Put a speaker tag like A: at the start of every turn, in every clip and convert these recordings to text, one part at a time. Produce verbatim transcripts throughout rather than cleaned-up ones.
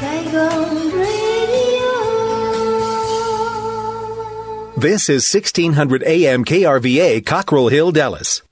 A: Saigon Radio.
B: This is sixteen hundred A M K R V A, Cockrell Hill, Dallas.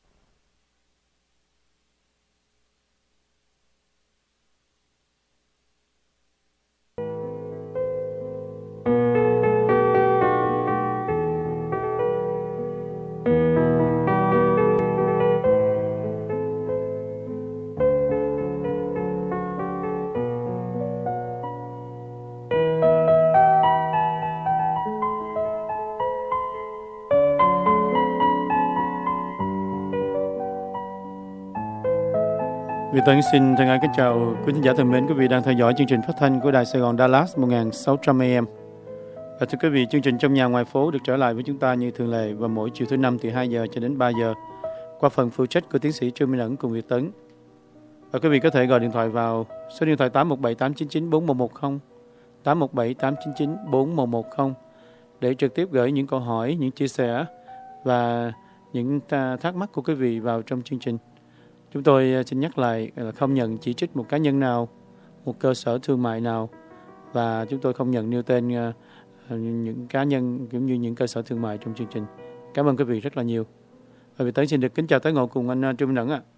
C: Việt Tấn xin thân ái kính chào quý khán giả thân mến, quý vị đang theo dõi chương trình phát thanh của Đài Sài Gòn Dallas một nghìn sáu trăm A M. Và thưa quý vị, chương trình Trong Nhà Ngoài Phố được trở lại với chúng ta như thường lệ vào mỗi chiều thứ năm từ hai giờ cho đến ba giờ qua phần phụ trách của tiến sĩ Trương Minh Ẩn cùng Việt Tấn. Và quý vị có thể gọi điện thoại vào số điện thoại tám một bảy tám chín chín bốn một một không, tám một bảy tám chín chín bốn một một không để trực tiếp gửi những câu hỏi, những chia sẻ và những thắc mắc của quý vị vào trong chương trình. Chúng tôi xin nhắc lại là không nhận chỉ trích một cá nhân nào, một cơ sở thương mại nào, và chúng tôi không nhận nêu tên những cá nhân cũng như những cơ sở thương mại trong chương trình. Cảm ơn quý vị rất là nhiều. Và Việt Tấn xin được kính chào tới ngộ cùng anh Trương Minh Ẩn ạ.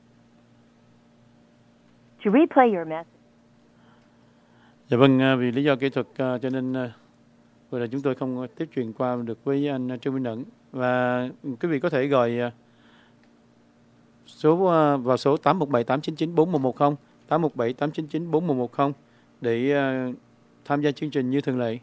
D: To replay your message.
C: Dạ vâng, vì lý do kỹ thuật cho nên vừa là chúng tôi không tiếp truyền qua được với anh Trương Minh Ẩn. Và quý vị có thể gọi số vào số tám một bảy tám chín chín bốn một một không, tám một bảy tám chín chín bốn một một không để uh, tham gia chương trình như thường lệ.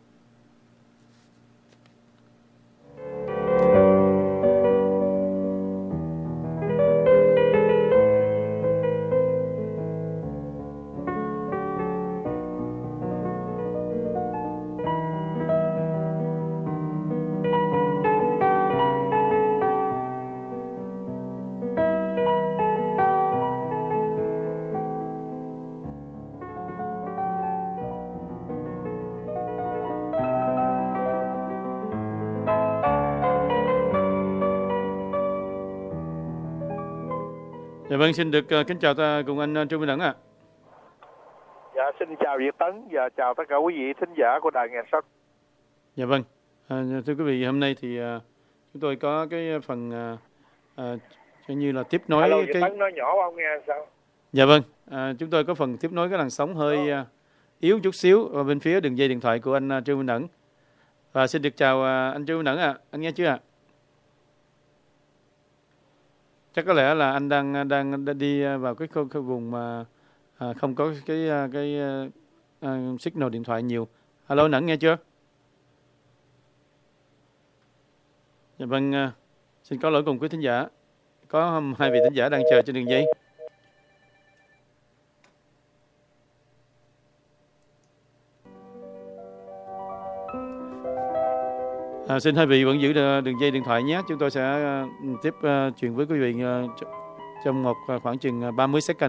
C: Dạ vâng, xin được uh, kính chào ta cùng anh uh, Trương Minh Ẩn ạ. À.
E: Dạ, xin chào Việt Tấn và chào tất cả quý vị thính giả của Đài Nghe Sắc.
C: Dạ vâng, à, thưa quý vị, hôm nay thì uh, chúng tôi có cái phần uh, uh, như là tiếp nối.
E: Hello,
C: cái...
E: Việt Tấn nói nhỏ không nghe sao?
C: Dạ vâng, à, chúng tôi có phần tiếp nối cái làn sóng hơi uh, yếu chút xíu ở bên phía đường dây điện thoại của anh uh, Trương Minh Ẩn. Và xin được chào uh, anh Trương Minh Ẩn ạ, à. Anh nghe chưa ạ? À? Chắc có lẽ là anh đang đang, đang đi vào cái, cái vùng mà à, không có cái cái uh, signal điện thoại nhiều. Alo, Ẩn nghe chưa? Dạ vâng, uh, xin có lỗi cùng quý thính giả. Có hai vị thính giả đang chờ trên đường dây. À, xin hai vị vẫn giữ đường dây điện thoại nhé. Chúng tôi sẽ uh, tiếp uh, chuyện với quý vị uh, trong một uh, khoảng chừng uh, ba mươi second.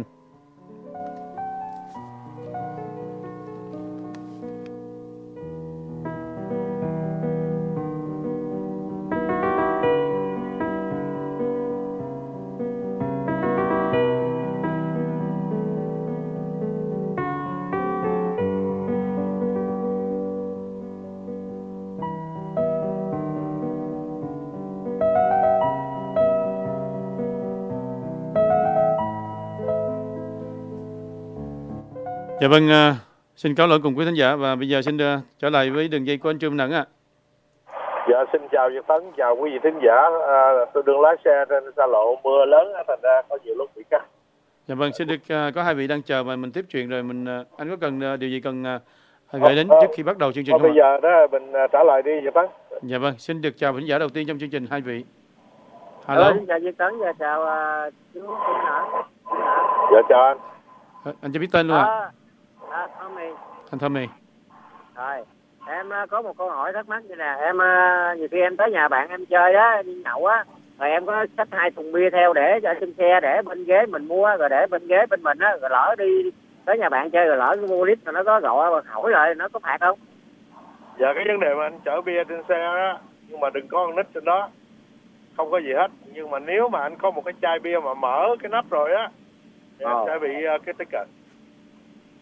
C: Dạ vâng, uh, xin cáo lỗi cùng quý khán giả và bây giờ xin uh, trở lại với đường dây của anh Trương Minh Ẩn ạ. À.
E: Dạ, xin chào Việt Tấn, chào quý vị thính giả. À, tôi đang lái xe trên xa lộ, mưa lớn thành ra có nhiều lúc bị cắt.
C: Dạ vâng, xin được uh, có hai vị đang chờ mà mình tiếp chuyện rồi mình uh, anh có cần uh, điều gì cần uh, gửi đến trước khi bắt đầu chương trình
E: không?
C: Bây
E: giờ đó mình uh, trả lời đi Việt Tấn.
C: Dạ vâng, xin được chào khán giả đầu tiên trong chương trình hai vị.
D: Hello, xin chào Việt Tấn và chào uh, chú Minh Ẩn.
E: Dạ chào anh.
C: À, anh cho biết tên luôn ạ.
D: À, à, Tommy.
C: Anh Tommy.
D: Rồi, em uh, có một câu hỏi thắc mắc như nè, em uh, nhiều khi em tới nhà bạn em chơi á, đi nhậu á, rồi em có xách hai thùng bia theo để cho trên xe để bên ghế mình mua, rồi để bên ghế bên mình á, rồi lỡ đi tới nhà bạn chơi rồi lỡ mua lít rồi nó có gọi hỏi rồi nó có phạt không?
E: Dạ, cái vấn đề mà anh chở bia trên xe đó, nhưng mà đừng có con nít trên đó, không có gì hết. Nhưng mà nếu mà anh có một cái chai bia mà mở cái nắp rồi á thì oh. anh sẽ bị uh, cái ticket.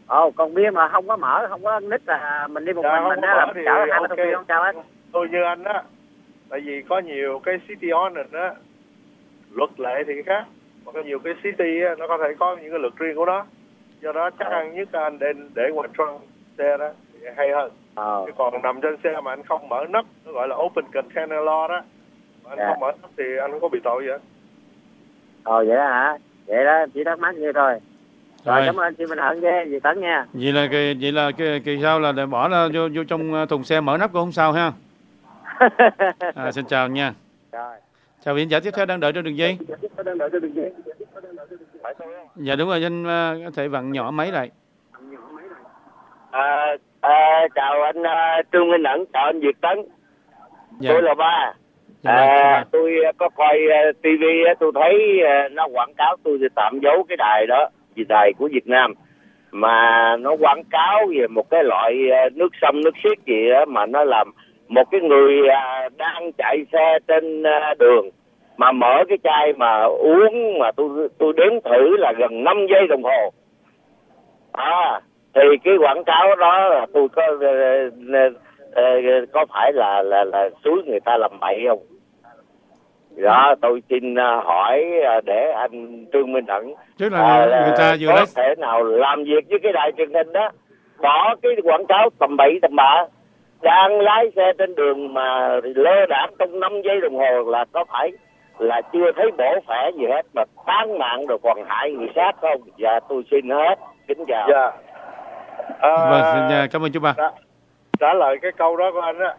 D: Ồ, còn bia mà không có mở, không có nít là mình đi một
E: Dạ,
D: mình
E: không
D: mình
E: có
D: á, là
E: mở
D: mình
E: thì
D: chở hai ba
E: ok.
D: thùng bia không sao hết.
E: Tôi như anh á, tại vì có nhiều cái city ordinance á, luật lệ thì khác, mà có nhiều cái city á, nó có thể có những cái luật riêng của nó, do đó chắc
D: Ờ.
E: ăn nhất anh để để ngoài trunk xe đó thì hay hơn.
D: Ờ.
E: Chứ còn nằm trên xe mà anh không mở nắp, nó gọi là open container law đó, mà anh
D: Dạ.
E: không mở nắp thì anh không có bị tội gì hết.
D: Ờ vậy đó hả? Vậy đó, chỉ thắc mắc như thôi. Rồi,
C: Rồi.
D: cảm ơn chị Minh Hận với dì Tấn nha.
C: Vậy là kỳ, vậy là kỳ, kỳ sau là để bỏ ra vô, vô trong thùng xe mở nắp cũng không sao ha. À, xin chào nha.
D: Rồi.
C: Chào vị khán giả tiếp theo đang đợi trên đường dây. Dạ đúng rồi, anh uh, có thể vặn nhỏ máy lại.
F: À, à, chào anh uh, Trương Minh Ẩn, chào anh Việt Tấn.
C: Dạ.
F: Tôi là Ba.
C: Dạ vâng, xin
F: À,
C: mời.
F: tôi uh, có coi uh, ti vi, uh, tôi thấy uh, nó quảng cáo, tôi thì tạm giấu cái đài đó, vì đài của Việt Nam. Mà nó quảng cáo về một cái loại uh, nước sông, nước xiết gì đó, mà nó làm một cái người uh, đang chạy xe trên uh, đường mà mở cái chai mà uống, mà tôi tôi đếm thử là gần năm giây đồng hồ. À, thì cái quảng cáo đó là tôi có uh, uh, có phải là là là xúi người ta làm bậy không? Đó, tôi xin uh, hỏi uh, để anh Trương Minh Ẩn
C: Tức là người, người ta vừa
F: có
C: lấy
F: thể nào làm việc với cái đài truyền hình đó, bỏ cái quảng cáo tầm bậy tầm bạ, đang lái xe trên đường mà lơ đãng trong năm giây đồng hồ là có phải là chưa thấy bổ khỏe gì hết mà tán mạng rồi còn hại người khác không? Dạ tôi xin hết, kính chào.
E: Dạ. À,
C: Vâng, xin, uh, cảm ơn chú Ba.
E: trả, trả lời cái câu đó của anh á,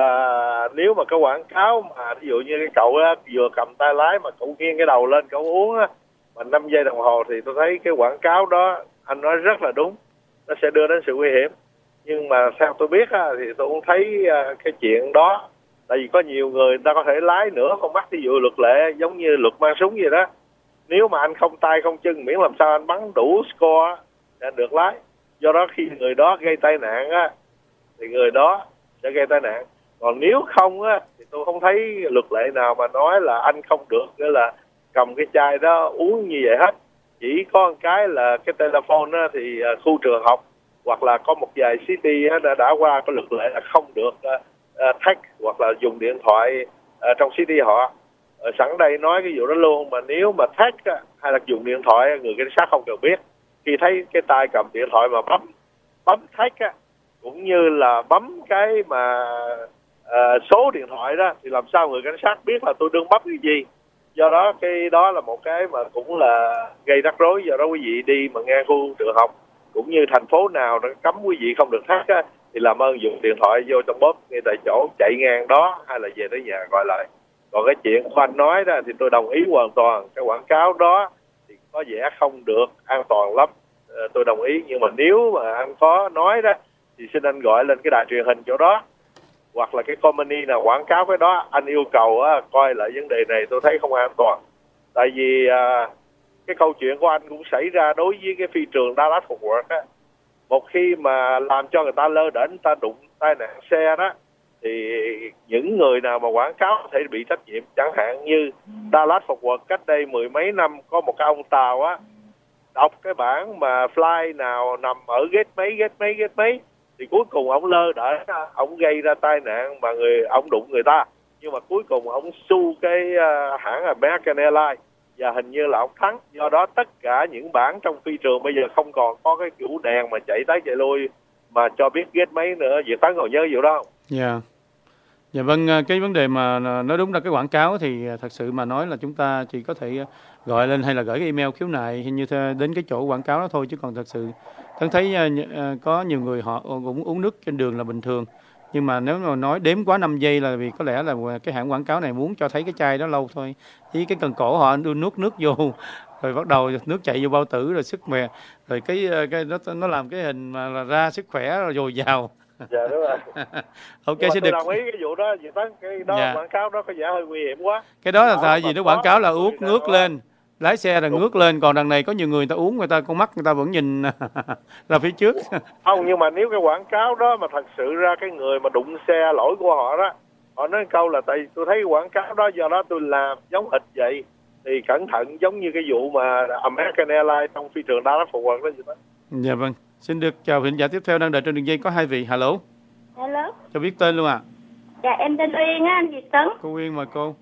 E: là nếu mà cái quảng cáo mà ví dụ như cái cậu á, vừa cầm tay lái mà cậu nghiêng cái đầu lên cậu uống á, mà năm giây đồng hồ, thì tôi thấy cái quảng cáo đó anh nói rất là đúng, nó sẽ đưa đến sự nguy hiểm. Nhưng mà theo tôi biết á, thì tôi cũng thấy uh, cái chuyện đó, tại vì có nhiều người ta có thể lái nửa con mắt, ví dụ luật lệ giống như luật mang súng gì đó, nếu mà anh không tay không chân, miễn làm sao anh bắn đủ score để anh được lái. Do đó khi người đó gây tai nạn á, thì người đó sẽ gây tai nạn. Còn nếu không á, thì tôi không thấy luật lệ nào mà nói là anh không được nghĩa là cầm cái chai đó uống như vậy hết. Chỉ có một cái là cái telephone á, thì khu trường học hoặc là có một vài city á, đã, đã qua cái luật lệ là không được uh, uh, text hoặc là dùng điện thoại uh, trong city họ. Uh, sẵn đây nói cái vụ đó luôn, mà nếu mà text á, hay là dùng điện thoại, người cảnh sát không cần biết. Khi thấy cái tay cầm điện thoại mà bấm bấm text á, cũng như là bấm cái mà uh, số điện thoại đó, thì làm sao người cảnh sát biết là tôi đừng bấm cái gì. Do đó cái đó là một cái mà cũng là gây rắc rối. Do đó quý vị đi mà ngang khu trường học cũng như thành phố nào nó cấm quý vị không được thắt á, thì làm ơn dùng điện thoại vô trong bóp ngay tại chỗ, chạy ngang đó hay là về tới nhà gọi lại. Còn cái chuyện của anh nói đó thì tôi đồng ý hoàn toàn, cái quảng cáo đó thì có vẻ không được an toàn lắm, ờ, tôi đồng ý. Nhưng mà nếu mà anh có nói đó thì xin anh gọi lên cái đài truyền hình chỗ đó, hoặc là cái company nào quảng cáo cái đó, anh yêu cầu á, coi lại vấn đề này, tôi thấy không an toàn. Tại vì à, cái câu chuyện của anh cũng xảy ra đối với cái phi trường Dallas Fort Worth á. Một khi mà làm cho người ta lơ đễnh, người ta đụng tai nạn xe đó, thì những người nào mà quảng cáo có thể bị trách nhiệm. Chẳng hạn như Dallas Fort Worth cách đây mười mấy năm có một cái ông Tàu á, đọc cái bảng mà fly nào nằm ở gate mấy, gate mấy, gate mấy, thì cuối cùng ông lơ đễnh, ông gây ra tai nạn mà người ông đụng người ta, nhưng mà cuối cùng ông su cái uh, hãng American Airlines và hình như là ông thắng. Do đó tất cả những bảng trong phi trường bây giờ không còn có cái kiểu đèn mà chạy tới chạy lui mà cho biết gate mấy nữa. Việt Tấn còn nhớ vụ đó không?
C: Dạ. Yeah. Dạ vâng, cái vấn đề mà nói đúng là cái quảng cáo thì thật sự mà nói là chúng ta chỉ có thể gọi lên hay là gửi cái email khiếu nại hay như thế đến cái chỗ quảng cáo đó thôi, chứ còn thật sự Tấn thấy có nhiều người họ cũng uống nước trên đường là bình thường. Nhưng mà nếu mà nói đếm quá năm giây là vì có lẽ là cái hãng quảng cáo này muốn cho thấy cái chai đó lâu thôi. Với cái cần cổ họ đưa nước nước vô rồi bắt đầu nước chạy vô bao tử rồi sức khỏe, rồi cái cái nó nó làm cái hình mà là ra sức khỏe rồi dồi dào.
E: Dạ đúng rồi.
C: Ok,
E: nhưng mà
C: sẽ
E: tôi
C: được.
E: đồng ý cái vụ đó, Việt Tấn, cái đó
C: Dạ.
E: quảng cáo đó có vẻ hơi nguy hiểm quá.
C: Cái đó là
E: Đó,
C: tại vì nó quảng cáo là uống ngước
E: đó.
C: lên, lái xe là
E: Đúng.
C: ngước lên, còn đằng này có nhiều người, người ta uống, người ta con mắt người ta vẫn nhìn ra phía trước.
E: Không, nhưng mà nếu cái quảng cáo đó mà thật sự ra cái người mà đụng xe lỗi của họ đó, họ nói câu là tại vì tôi thấy quảng cáo đó do đó tôi làm giống hệt vậy, thì cẩn thận, giống như cái vụ mà American Airlines trong phi trường Dallas Fort Worth đó vậy đó.
C: Dạ vâng, Xin được chào vị khán giả tiếp theo đang đợi trên đường dây, có hai vị. Hello.
G: Hello.
C: Cho biết tên luôn ạ. À.
G: Dạ em tên Uyên á, anh Việt Tấn.
C: Cô Uyên mời cô.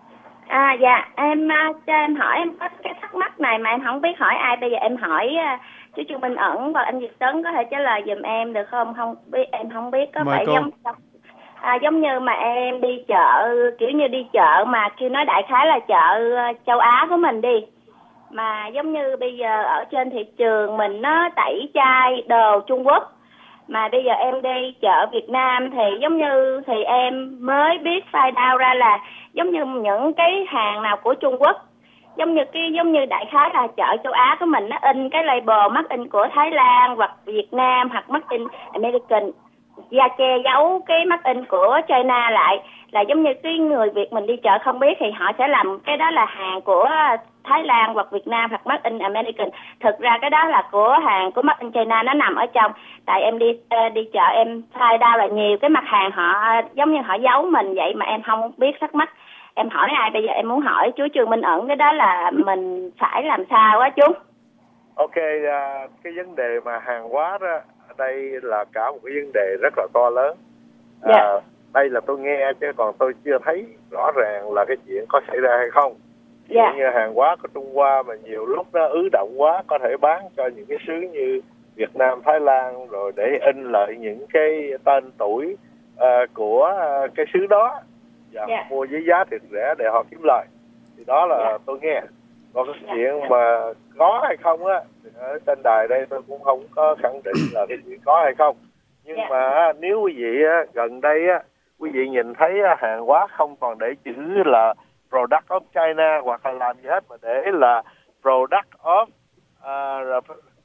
G: À dạ em cho em hỏi, em có cái thắc mắc này mà em không biết hỏi ai, bây giờ em hỏi uh, chú Trương Minh Ẩn và anh Việt Tấn có thể trả lời giùm em được không? Không biết, em không biết có
C: mời
G: phải
C: cô.
G: giống à, giống như mà em đi chợ, kiểu như đi chợ mà kêu nói đại khái là chợ châu Á của mình đi, mà giống như bây giờ ở trên thị trường mình nó tẩy chay đồ Trung Quốc, mà bây giờ em đi chợ Việt Nam thì giống như thì em mới biết find out ra là giống như những cái hàng nào của Trung Quốc, giống như cái giống như đại khái là chợ châu Á của mình nó in cái label made in của Thái Lan hoặc Việt Nam hoặc made in American, da che giấu cái made in của China lại, là giống như cái người Việt mình đi chợ không biết thì họ sẽ làm cái đó là hàng của Thái Lan hoặc Việt Nam hoặc made in American. Thực ra cái đó là của hàng của made in China, nó nằm ở trong. Tại em đi đi chợ em find out là nhiều cái mặt hàng họ giống như họ giấu mình vậy mà em không biết, thắc mắc. Em hỏi ai bây giờ em muốn hỏi chú Trương Minh Ẩn cái đó là mình phải làm sao á chú?
E: Ok, uh, cái vấn đề mà hàng hóa đó, đây là cả một cái vấn đề rất là to lớn. Uh,
G: yeah.
E: Đây là tôi nghe chứ còn tôi chưa thấy rõ ràng là cái chuyện có xảy ra hay không. Ví dụ
G: yeah.
E: như hàng hóa của Trung Hoa mà nhiều lúc nó ứ động quá, có thể bán cho những cái xứ như Việt Nam, Thái Lan, rồi để in lại những cái tên tuổi uh, của uh, cái xứ đó và
G: yeah.
E: mua với giá thiệt rẻ để họ kiếm lời. Thì đó là yeah. tôi nghe. Còn cái yeah. chuyện mà có hay không á, thì ở trên đài đây tôi cũng không có khẳng định là cái chuyện có hay không. Nhưng yeah. mà nếu quý vị á, gần đây á, quý vị nhìn thấy hàng hóa không còn để chữ là product of China hoặc là làm gì hết, mà để là product of uh,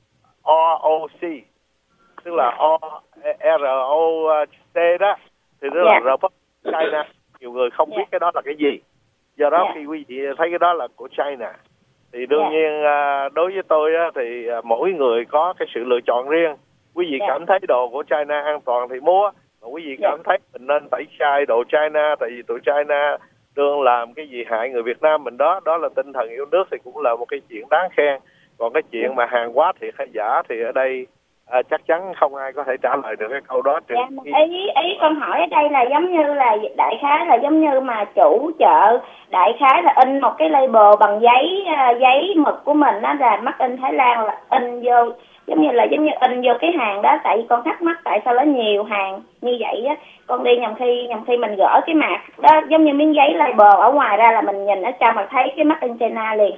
E: R O C, tức là R O T đó, thì tức là Republic China. Nhiều người không biết cái đó là cái gì. Do đó khi quý vị thấy cái đó là của China thì đương nhiên uh, đối với tôi á, thì uh, mỗi người có cái sự lựa chọn riêng. Quý vị cảm thấy đồ của China an toàn thì mua, mà quý vị cảm thấy mình nên tẩy chay đồ China tại vì tụi China đương làm cái gì hại người Việt Nam mình đó, đó là tinh thần yêu nước thì cũng là một cái chuyện đáng khen. Còn cái chuyện mà hàng hóa thiệt hay giả thì ở đây à, chắc chắn không ai có thể trả lời được cái câu đó.
G: Dạ, ý, ý con hỏi ở đây là giống như là đại khái là giống như mà chủ chợ đại khái là in một cái label bằng giấy giấy mực của mình, nó là made in Thái Lan, là in vô giống như là giống như in vô cái hàng đó. Tại vì con thắc mắc tại sao nó nhiều hàng như vậy á, con đi nhầm khi nhầm khi mình gỡ cái mạc đó giống như miếng giấy label ở ngoài ra là mình nhìn ở trong mà thấy cái made in China liền.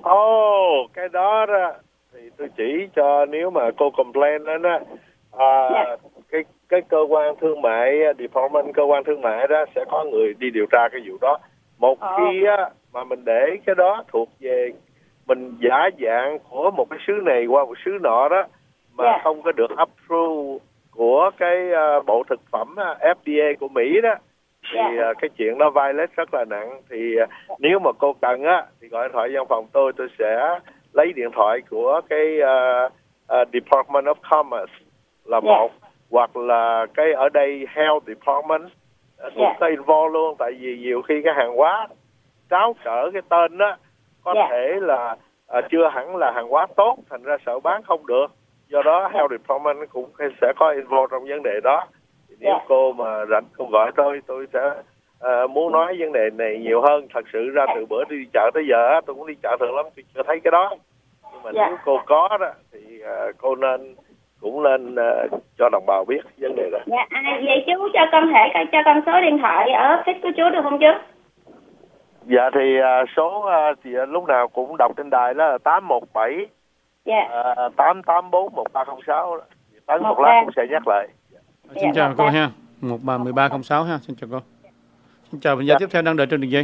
E: Ồ, oh, cái đó đó thì tôi chỉ cho, nếu mà cô complain đó, đó à, yeah. cái cái cơ quan thương mại department, cơ quan thương mại đó sẽ có người đi điều tra cái vụ đó. Một oh. khi á, mà mình để cái đó thuộc về mình giả dạng của một cái xứ này qua một xứ nọ đó mà yeah. không có được approve của cái uh, bộ thực phẩm uh, F D A của Mỹ đó thì yeah. uh, cái chuyện đó violate rất là nặng. Thì uh, nếu mà cô cần á thì gọi điện thoại văn phòng tôi, tôi sẽ lấy điện thoại của cái uh, uh, Department of Commerce là yeah. một, hoặc là cái ở đây Health Department uh, cũng yeah. có involve luôn. Tại vì nhiều khi cái hàng hóa tráo trở cái tên đó có yeah. thể là uh, chưa hẳn là hàng hóa tốt, thành ra sợ bán không được. Do đó Health Department cũng sẽ có involve trong vấn đề đó. Thì nếu yeah. cô mà rảnh cô gọi tôi, tôi sẽ uh, muốn nói vấn đề này nhiều hơn. Thật sự ra từ bữa đi chợ tới giờ tôi cũng đi chợ thường lắm, tôi chưa thấy cái đó. Nhưng mà yeah. nếu cô có đó thì uh, cô nên cũng nên uh, cho đồng bào biết vấn đề đó.
G: Dạ, à, vậy chú cho con thể cho con số điện thoại ở office của chú được không chú?
E: Dạ thì uh, số uh, thì uh, lúc nào cũng đọc trên đài đó là tám một bảy
G: yeah.
E: uh, tám tám bốn một ba không sáu. Tấn một lát cũng sẽ nhắc lại.
C: Dạ, xin chào cô ha. một ba một ba không sáu ha. Xin chào cô. Xin chào bệnh gia dạ. tiếp theo đang đợi trên đường dây.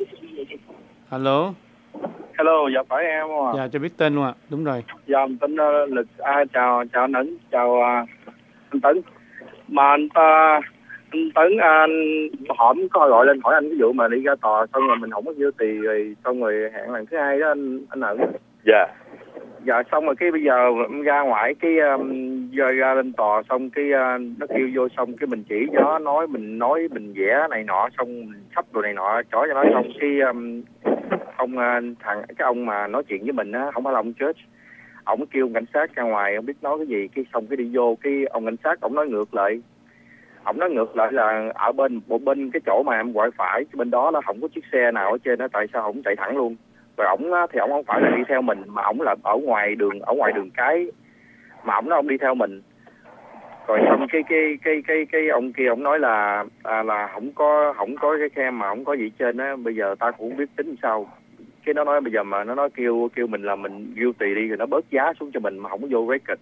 C: Alo.
H: Hello, dạ phải em không ạ?
C: Dạ, cho biết tên luôn ạ. Đúng rồi.
H: Dạ, mình tên uh, Lịch. À, chào chào anh Ấn, chào uh, anh Tấn. Mà anh ta anh Tấn anh hổm có gọi lên hỏi anh cái vụ mà đi ra tòa xong rồi mình không có vô tiền rồi xong rồi hẹn lần thứ hai đó anh anh Ấn.
E: Dạ.
H: Dạ xong rồi cái bây giờ ra ngoài cái um, ra, ra lên tòa xong cái uh, nó kêu vô xong cái mình chỉ cho nó nói mình nói mình vẽ này nọ xong mình sắp đồ này nọ chó cho nó xong cái um, ông uh, thằng cái ông mà nói chuyện với mình á không phải là ông Church, ổng kêu cảnh sát ra ngoài, không biết nói cái gì, cái xong cái đi vô, cái ông cảnh sát ổng nói ngược lại, ổng nói ngược lại là ở bên bộ bên cái chỗ mà em quẹo phải, bên đó nó không có chiếc xe nào ở trên đó, tại sao ổng chạy thẳng luôn? Rồi ổng thì ổng không phải là đi theo mình, mà ổng là ở ngoài đường, ở ngoài đường cái, mà ổng nói ổng đi theo mình. Rồi xong cái cái cái cái cái ông kia ổng nói là à, là không có không có cái cam mà không có gì trên á, bây giờ ta cũng không biết tính sao. Cái nó nói bây giờ mà nó nói kêu kêu mình là mình guilty đi, rồi nó bớt giá xuống cho mình mà không có vô record.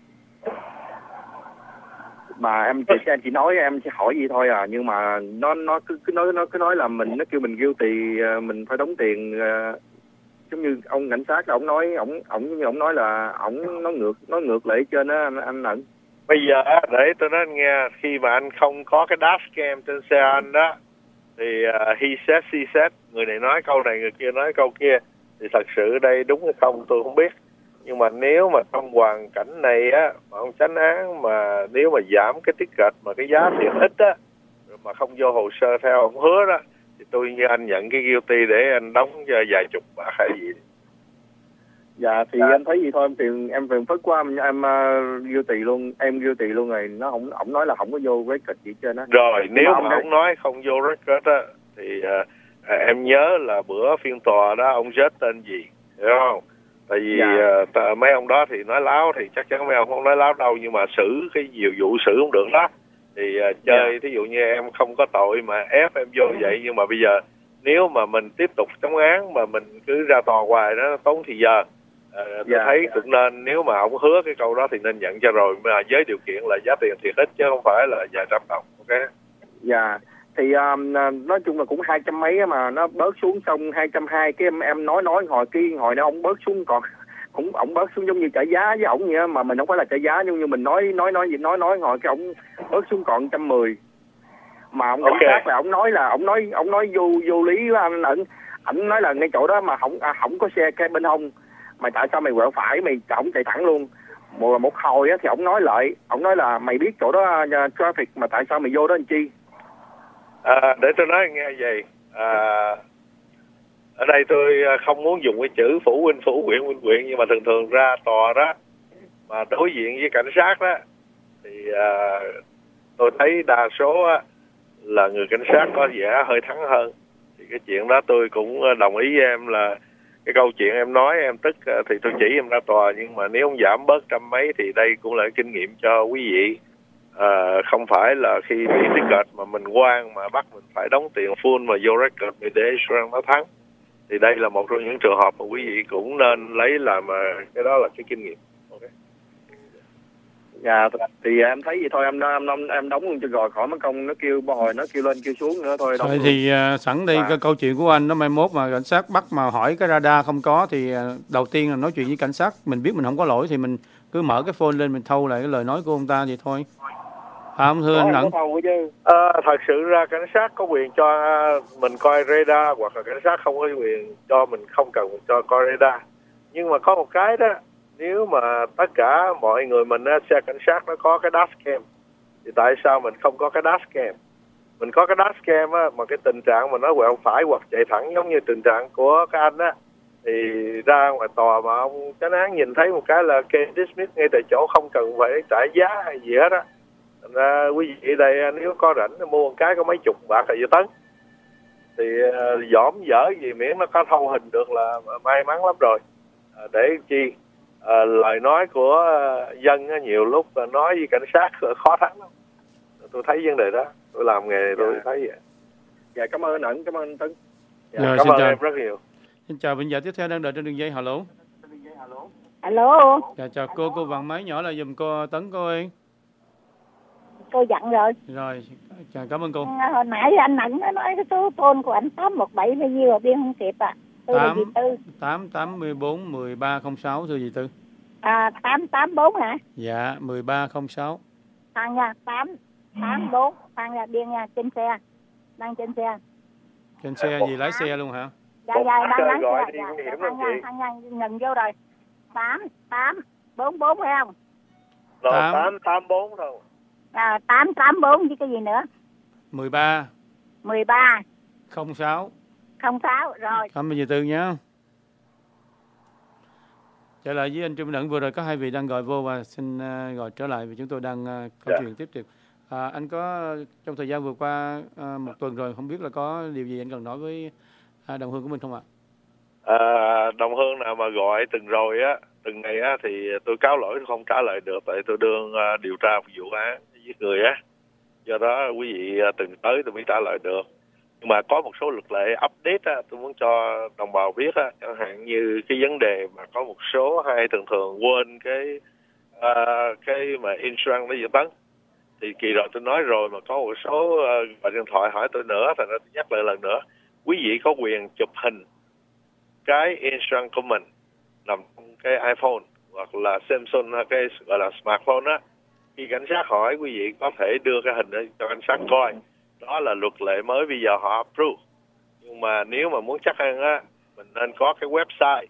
H: Mà em chỉ em chỉ nói em chỉ hỏi gì thôi à, nhưng mà nó nó cứ cứ nói nó cứ nói là mình, nó kêu mình guilty, mình phải đóng tiền. Giống như ông cảnh sát ổng nói, ổng ổng như ổng nói là ổng nó ngược nó ngược lại trên á anh anh Ẩn.
E: Bây giờ để tôi nói anh nghe, khi mà anh không có cái dashcam trên xe anh đó, thì uh, he said, she said, người này nói câu này, người kia nói câu kia, thì thật sự đây đúng hay không tôi không biết. Nhưng mà nếu mà trong hoàn cảnh này á, mà ông chánh án mà nếu mà giảm cái ticket mà cái giá tiền ít á, mà không vô hồ sơ theo ông hứa đó, thì tôi như anh nhận cái guilty để anh đóng vài chục bạc hay gì.
H: Dạ thì dạ. Em thấy gì thôi, em tiền em phiền phức quá, em, em uh, guilty luôn, em guilty luôn rồi, nó không, ổng nói là không có vô record gì trên á.
E: Rồi nếu mà ổng nói không vô record á, thì uh, em nhớ là bữa phiên tòa đó ông Judge tên gì, hiểu không? Tại vì dạ. uh, t- mấy ông đó thì nói láo, thì chắc chắn mấy ông không nói láo đâu, nhưng mà xử cái nhiều vụ xử không được đó. Thì uh, chơi, dạ. Thí dụ như em không có tội mà ép em vô vậy, nhưng mà bây giờ nếu mà mình tiếp tục chống án mà mình cứ ra tòa hoài nó tốn thì giờ. À, tôi dạ, thấy dạ. Cũng nên, nếu mà ông hứa cái câu đó thì nên nhận cho rồi, mà với điều kiện là giá tiền thiệt ít chứ không phải là vài trăm đồng. Ok.
H: Dạ thì um, nói chung là cũng hai trăm mấy mà nó bớt xuống xong hai trăm hai, cái em em nói nói hồi cái hồi đó ông bớt xuống còn cũng ông bớt xuống giống như trả giá với ổng vậy á, mà mình không phải là trả giá, nhưng như mình nói nói nói gì nói nói hồi cái ổng bớt xuống còn một trăm mười. Mà ông cảnh sát là ông nói là ông nói ông nói vô vô lý quá anh Ẩn. Ảnh nói là ngay chỗ đó mà không à, không có xe cái bên hông, mày tại sao mày quẹo phải, mày ổng chạy thẳng luôn. Một một hồi á thì ổng nói lại, ổng nói là mày biết chỗ đó uh, traffic mà tại sao mày vô đó làm chi?
E: À, để tôi nói nghe vậy. À, ở đây tôi không muốn dùng cái chữ phủ huynh phủ quyện huynh quyện, nhưng mà thường thường ra tòa đó mà đối diện với cảnh sát đó thì à, tôi thấy đa số á, là người cảnh sát có vẻ hơi thắng hơn. Thì cái chuyện đó tôi cũng đồng ý với em, là cái câu chuyện em nói em tức thì tôi chỉ em ra tòa, nhưng mà nếu ông giảm bớt trăm mấy thì đây cũng là kinh nghiệm cho quý vị. À, không phải là khi bị ticket mà mình quan mà bắt mình phải đóng tiền full mà vô record để sang nó thắng. Thì đây là một trong những trường hợp mà quý vị cũng nên lấy làm cái đó là cái kinh nghiệm. Okay.
H: Dạ thì em thấy vậy thôi, em em em, em đóng luôn cho rồi, khỏi mất công nó kêu bo hồi nó kêu lên kêu xuống nữa thôi.
C: Rồi thì uh, sẵn đây à. Cái câu chuyện của anh nó mai mốt mà cảnh sát bắt mà hỏi cái radar không có thì uh, đầu tiên là nói chuyện với cảnh sát, mình biết mình không có lỗi thì mình cứ mở cái phone lên mình thâu lại cái lời nói của ông ta vậy thôi. À, không thưa anh Ẩn.
E: À, thật sự ra cảnh sát có quyền cho mình coi radar, hoặc là cảnh sát không có quyền cho mình không cần cho coi radar. Nhưng mà có một cái đó, nếu mà tất cả mọi người mình xe cảnh sát nó có cái dashcam thì tại sao mình không có cái dashcam? Mình có cái dashcam á, mà cái tình trạng mà nó quẹo phải hoặc chạy thẳng giống như tình trạng của cái anh á, thì ra ngoài tòa mà ông chánh án nhìn thấy một cái là case dismiss ngay tại chỗ, không cần phải trả giá hay gì hết á. Thành ra quý vị đây nếu có rảnh mua một cái có mấy chục bạc là tấn, thì uh, dỏm dở gì miễn nó có thâu hình được là may mắn lắm rồi. Uh, để chi uh, lời nói của uh, dân uh, nhiều lúc uh, nói với cảnh sát uh, khó thắng lắm. Tôi thấy vấn đề đó, tôi làm nghề này tôi dạ. thấy vậy.
H: Dạ cảm ơn anh, cảm ơn anh Tấn.
C: Dạ, dạ,
E: cảm ơn
C: chào.
E: em rất nhiều.
C: Xin chào bệnh giả tiếp theo đang đợi trên đường dây. Alo.
I: Alo.
C: Dạ, chào cô, cô vặn máy nhỏ là giùm cô Tấn cô ơi.
I: Cô dặn rồi.
C: Rồi, chào, cảm ơn cô.
I: Hồi nãy anh Ẩn nói cái số phone của anh tám một bảy bao nhiêu mà biên không kịp à? Tôi là dì Tư.
C: tám tám bốn một ba không sáu thưa dì Tư.
I: À tám tám bốn hả?
C: Dạ, một ba không sáu.
I: Thằng nha, tám tám bốn, thằng nha biên nha, trên xe. Đang trên xe.
C: Trên xe gì lái xe luôn hả?
I: Dạ dạ đang lái xe. Dạ, dạ, thằng nha, thằng nha ngừng vô rồi. tám tám bốn bốn phải không?
E: Rồi tám tám bốn thôi.
I: À, tám tám bốn với cái gì nữa?
C: mười ba.
I: mười ba.
C: không sáu.
I: không sáu rồi.
C: Cảm ơn dì Tư nhé. Trở lại với anh Trương Minh Ẩn, vừa rồi có hai vị đang gọi vô và xin uh, gọi trở lại vì chúng tôi đang uh, câu
E: Dạ.
C: chuyện tiếp tục. À, anh có trong thời gian vừa qua uh, một tuần rồi, không biết là có điều gì anh cần nói với uh, đồng hương của mình không ạ?
E: À, đồng hương nào mà gọi từng rồi á, từng ngày á thì tôi cáo lỗi không trả lời được, tại tôi đương uh, điều tra một vụ án giết người á. Do đó quý vị uh, từng tới tôi mới trả lời được. Nhưng mà có một số luật lệ update á, tôi muốn cho đồng bào biết á, chẳng hạn như cái vấn đề mà có một số hay thường thường quên cái uh, cái mà insurance nó dự tấn. Thì kỳ rồi tôi nói rồi mà có một số uh, gọi điện thoại hỏi tôi nữa, thành ra tôi nhắc lại lần nữa. Quý vị có quyền chụp hình cái insurance của mình nằm trong cái iPhone hoặc là Samsung hay cái gọi là smartphone á. Khi cảnh sát hỏi, quý vị có thể đưa cái hình đó cho cảnh sát coi. Đó là luật lệ mới bây giờ họ approve. Nhưng mà nếu mà muốn chắc ăn á, mình nên có cái website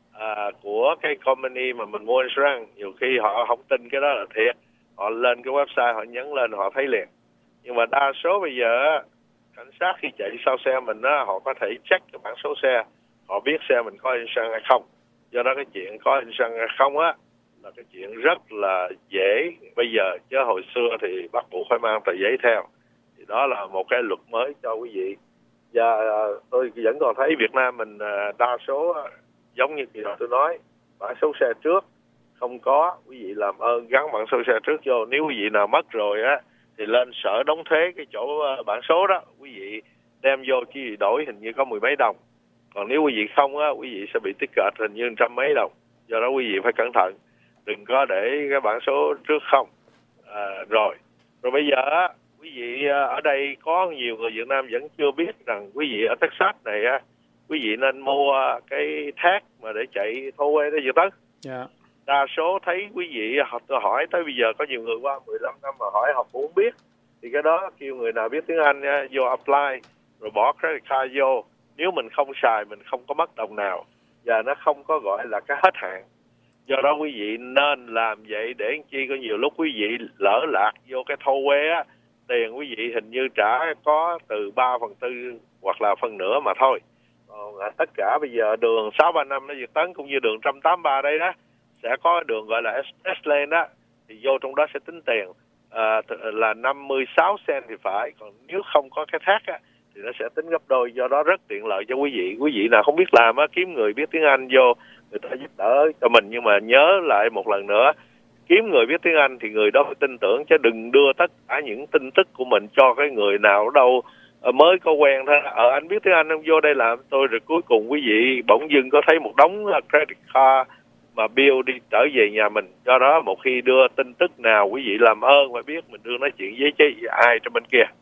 E: à, của cái company mà mình mua insurance. Nhiều khi họ không tin cái đó là thiệt, họ lên cái website, họ nhấn lên họ thấy liền. Nhưng mà đa số bây giờ cảnh sát khi chạy sau xe mình á, họ có thể check cái bản số xe, họ biết xe mình có insurance hay không. Do đó cái chuyện có insurance hay không á là cái chuyện rất là dễ bây giờ, chứ hồi xưa thì bắt buộc phải mang tờ giấy theo. Thì đó là một cái luật mới cho quý vị. Và uh, tôi vẫn còn thấy Việt Nam mình uh, đa số uh, giống như kỳ đó tôi nói, bản số xe trước không có, quý vị làm ơn gắn bản số xe trước vô. Nếu quý vị nào mất rồi á thì lên sở đóng thuế cái chỗ uh, bản số đó, quý vị đem vô chỉ đổi hình như có mười mấy đồng. Còn nếu quý vị không á, quý vị sẽ bị ticket hình như trăm mấy đồng. Do đó quý vị phải cẩn thận, đừng có để cái bản số trước không. À, rồi rồi bây giờ á, quý vị ở đây có nhiều người Việt Nam vẫn chưa biết rằng quý vị ở Texas này á, quý vị nên mua cái thác mà để chạy thô quê đó dự tấn.
C: Yeah.
E: Đa số thấy quý vị tôi hỏi tới bây giờ có nhiều người qua mười lăm năm mà hỏi họ cũng không biết. Thì cái đó kêu người nào biết tiếng Anh nha, vô apply rồi bỏ credit card vô. Nếu mình không xài mình không có mất đồng nào và nó không có gọi là cái hết hạn. Do đó quý vị nên làm vậy để chi có nhiều lúc quý vị lỡ lạc vô cái thâu quê á, tiền quý vị hình như trả có từ ba phần tư hoặc là phần nửa mà thôi. Còn à, tất cả bây giờ đường sáu ba năm nó Việt Tấn cũng như đường một trăm tám mươi ba đây đó, sẽ có đường gọi là S-Lane đó, thì vô trong đó sẽ tính tiền à, là năm mươi sáu cent thì phải. Còn nếu không có cái thác á thì nó sẽ tính gấp đôi. Do đó rất tiện lợi cho quý vị. Quý vị nào không biết làm á, kiếm người biết tiếng Anh vô, người ta giúp đỡ cho mình. Nhưng mà nhớ lại một lần nữa, kiếm người biết tiếng Anh thì người đó phải tin tưởng, chứ đừng đưa tất cả những tin tức của mình cho cái người nào ở đâu mới có quen thôi. Ờ anh biết tiếng Anh không, vô đây làm tôi, rồi cuối cùng quý vị bỗng dưng có thấy một đống credit card mà bill đi trở về nhà mình. Do đó một khi đưa tin tức nào quý vị làm ơn phải biết mình đưa nói chuyện với chứ ai trong bên kia.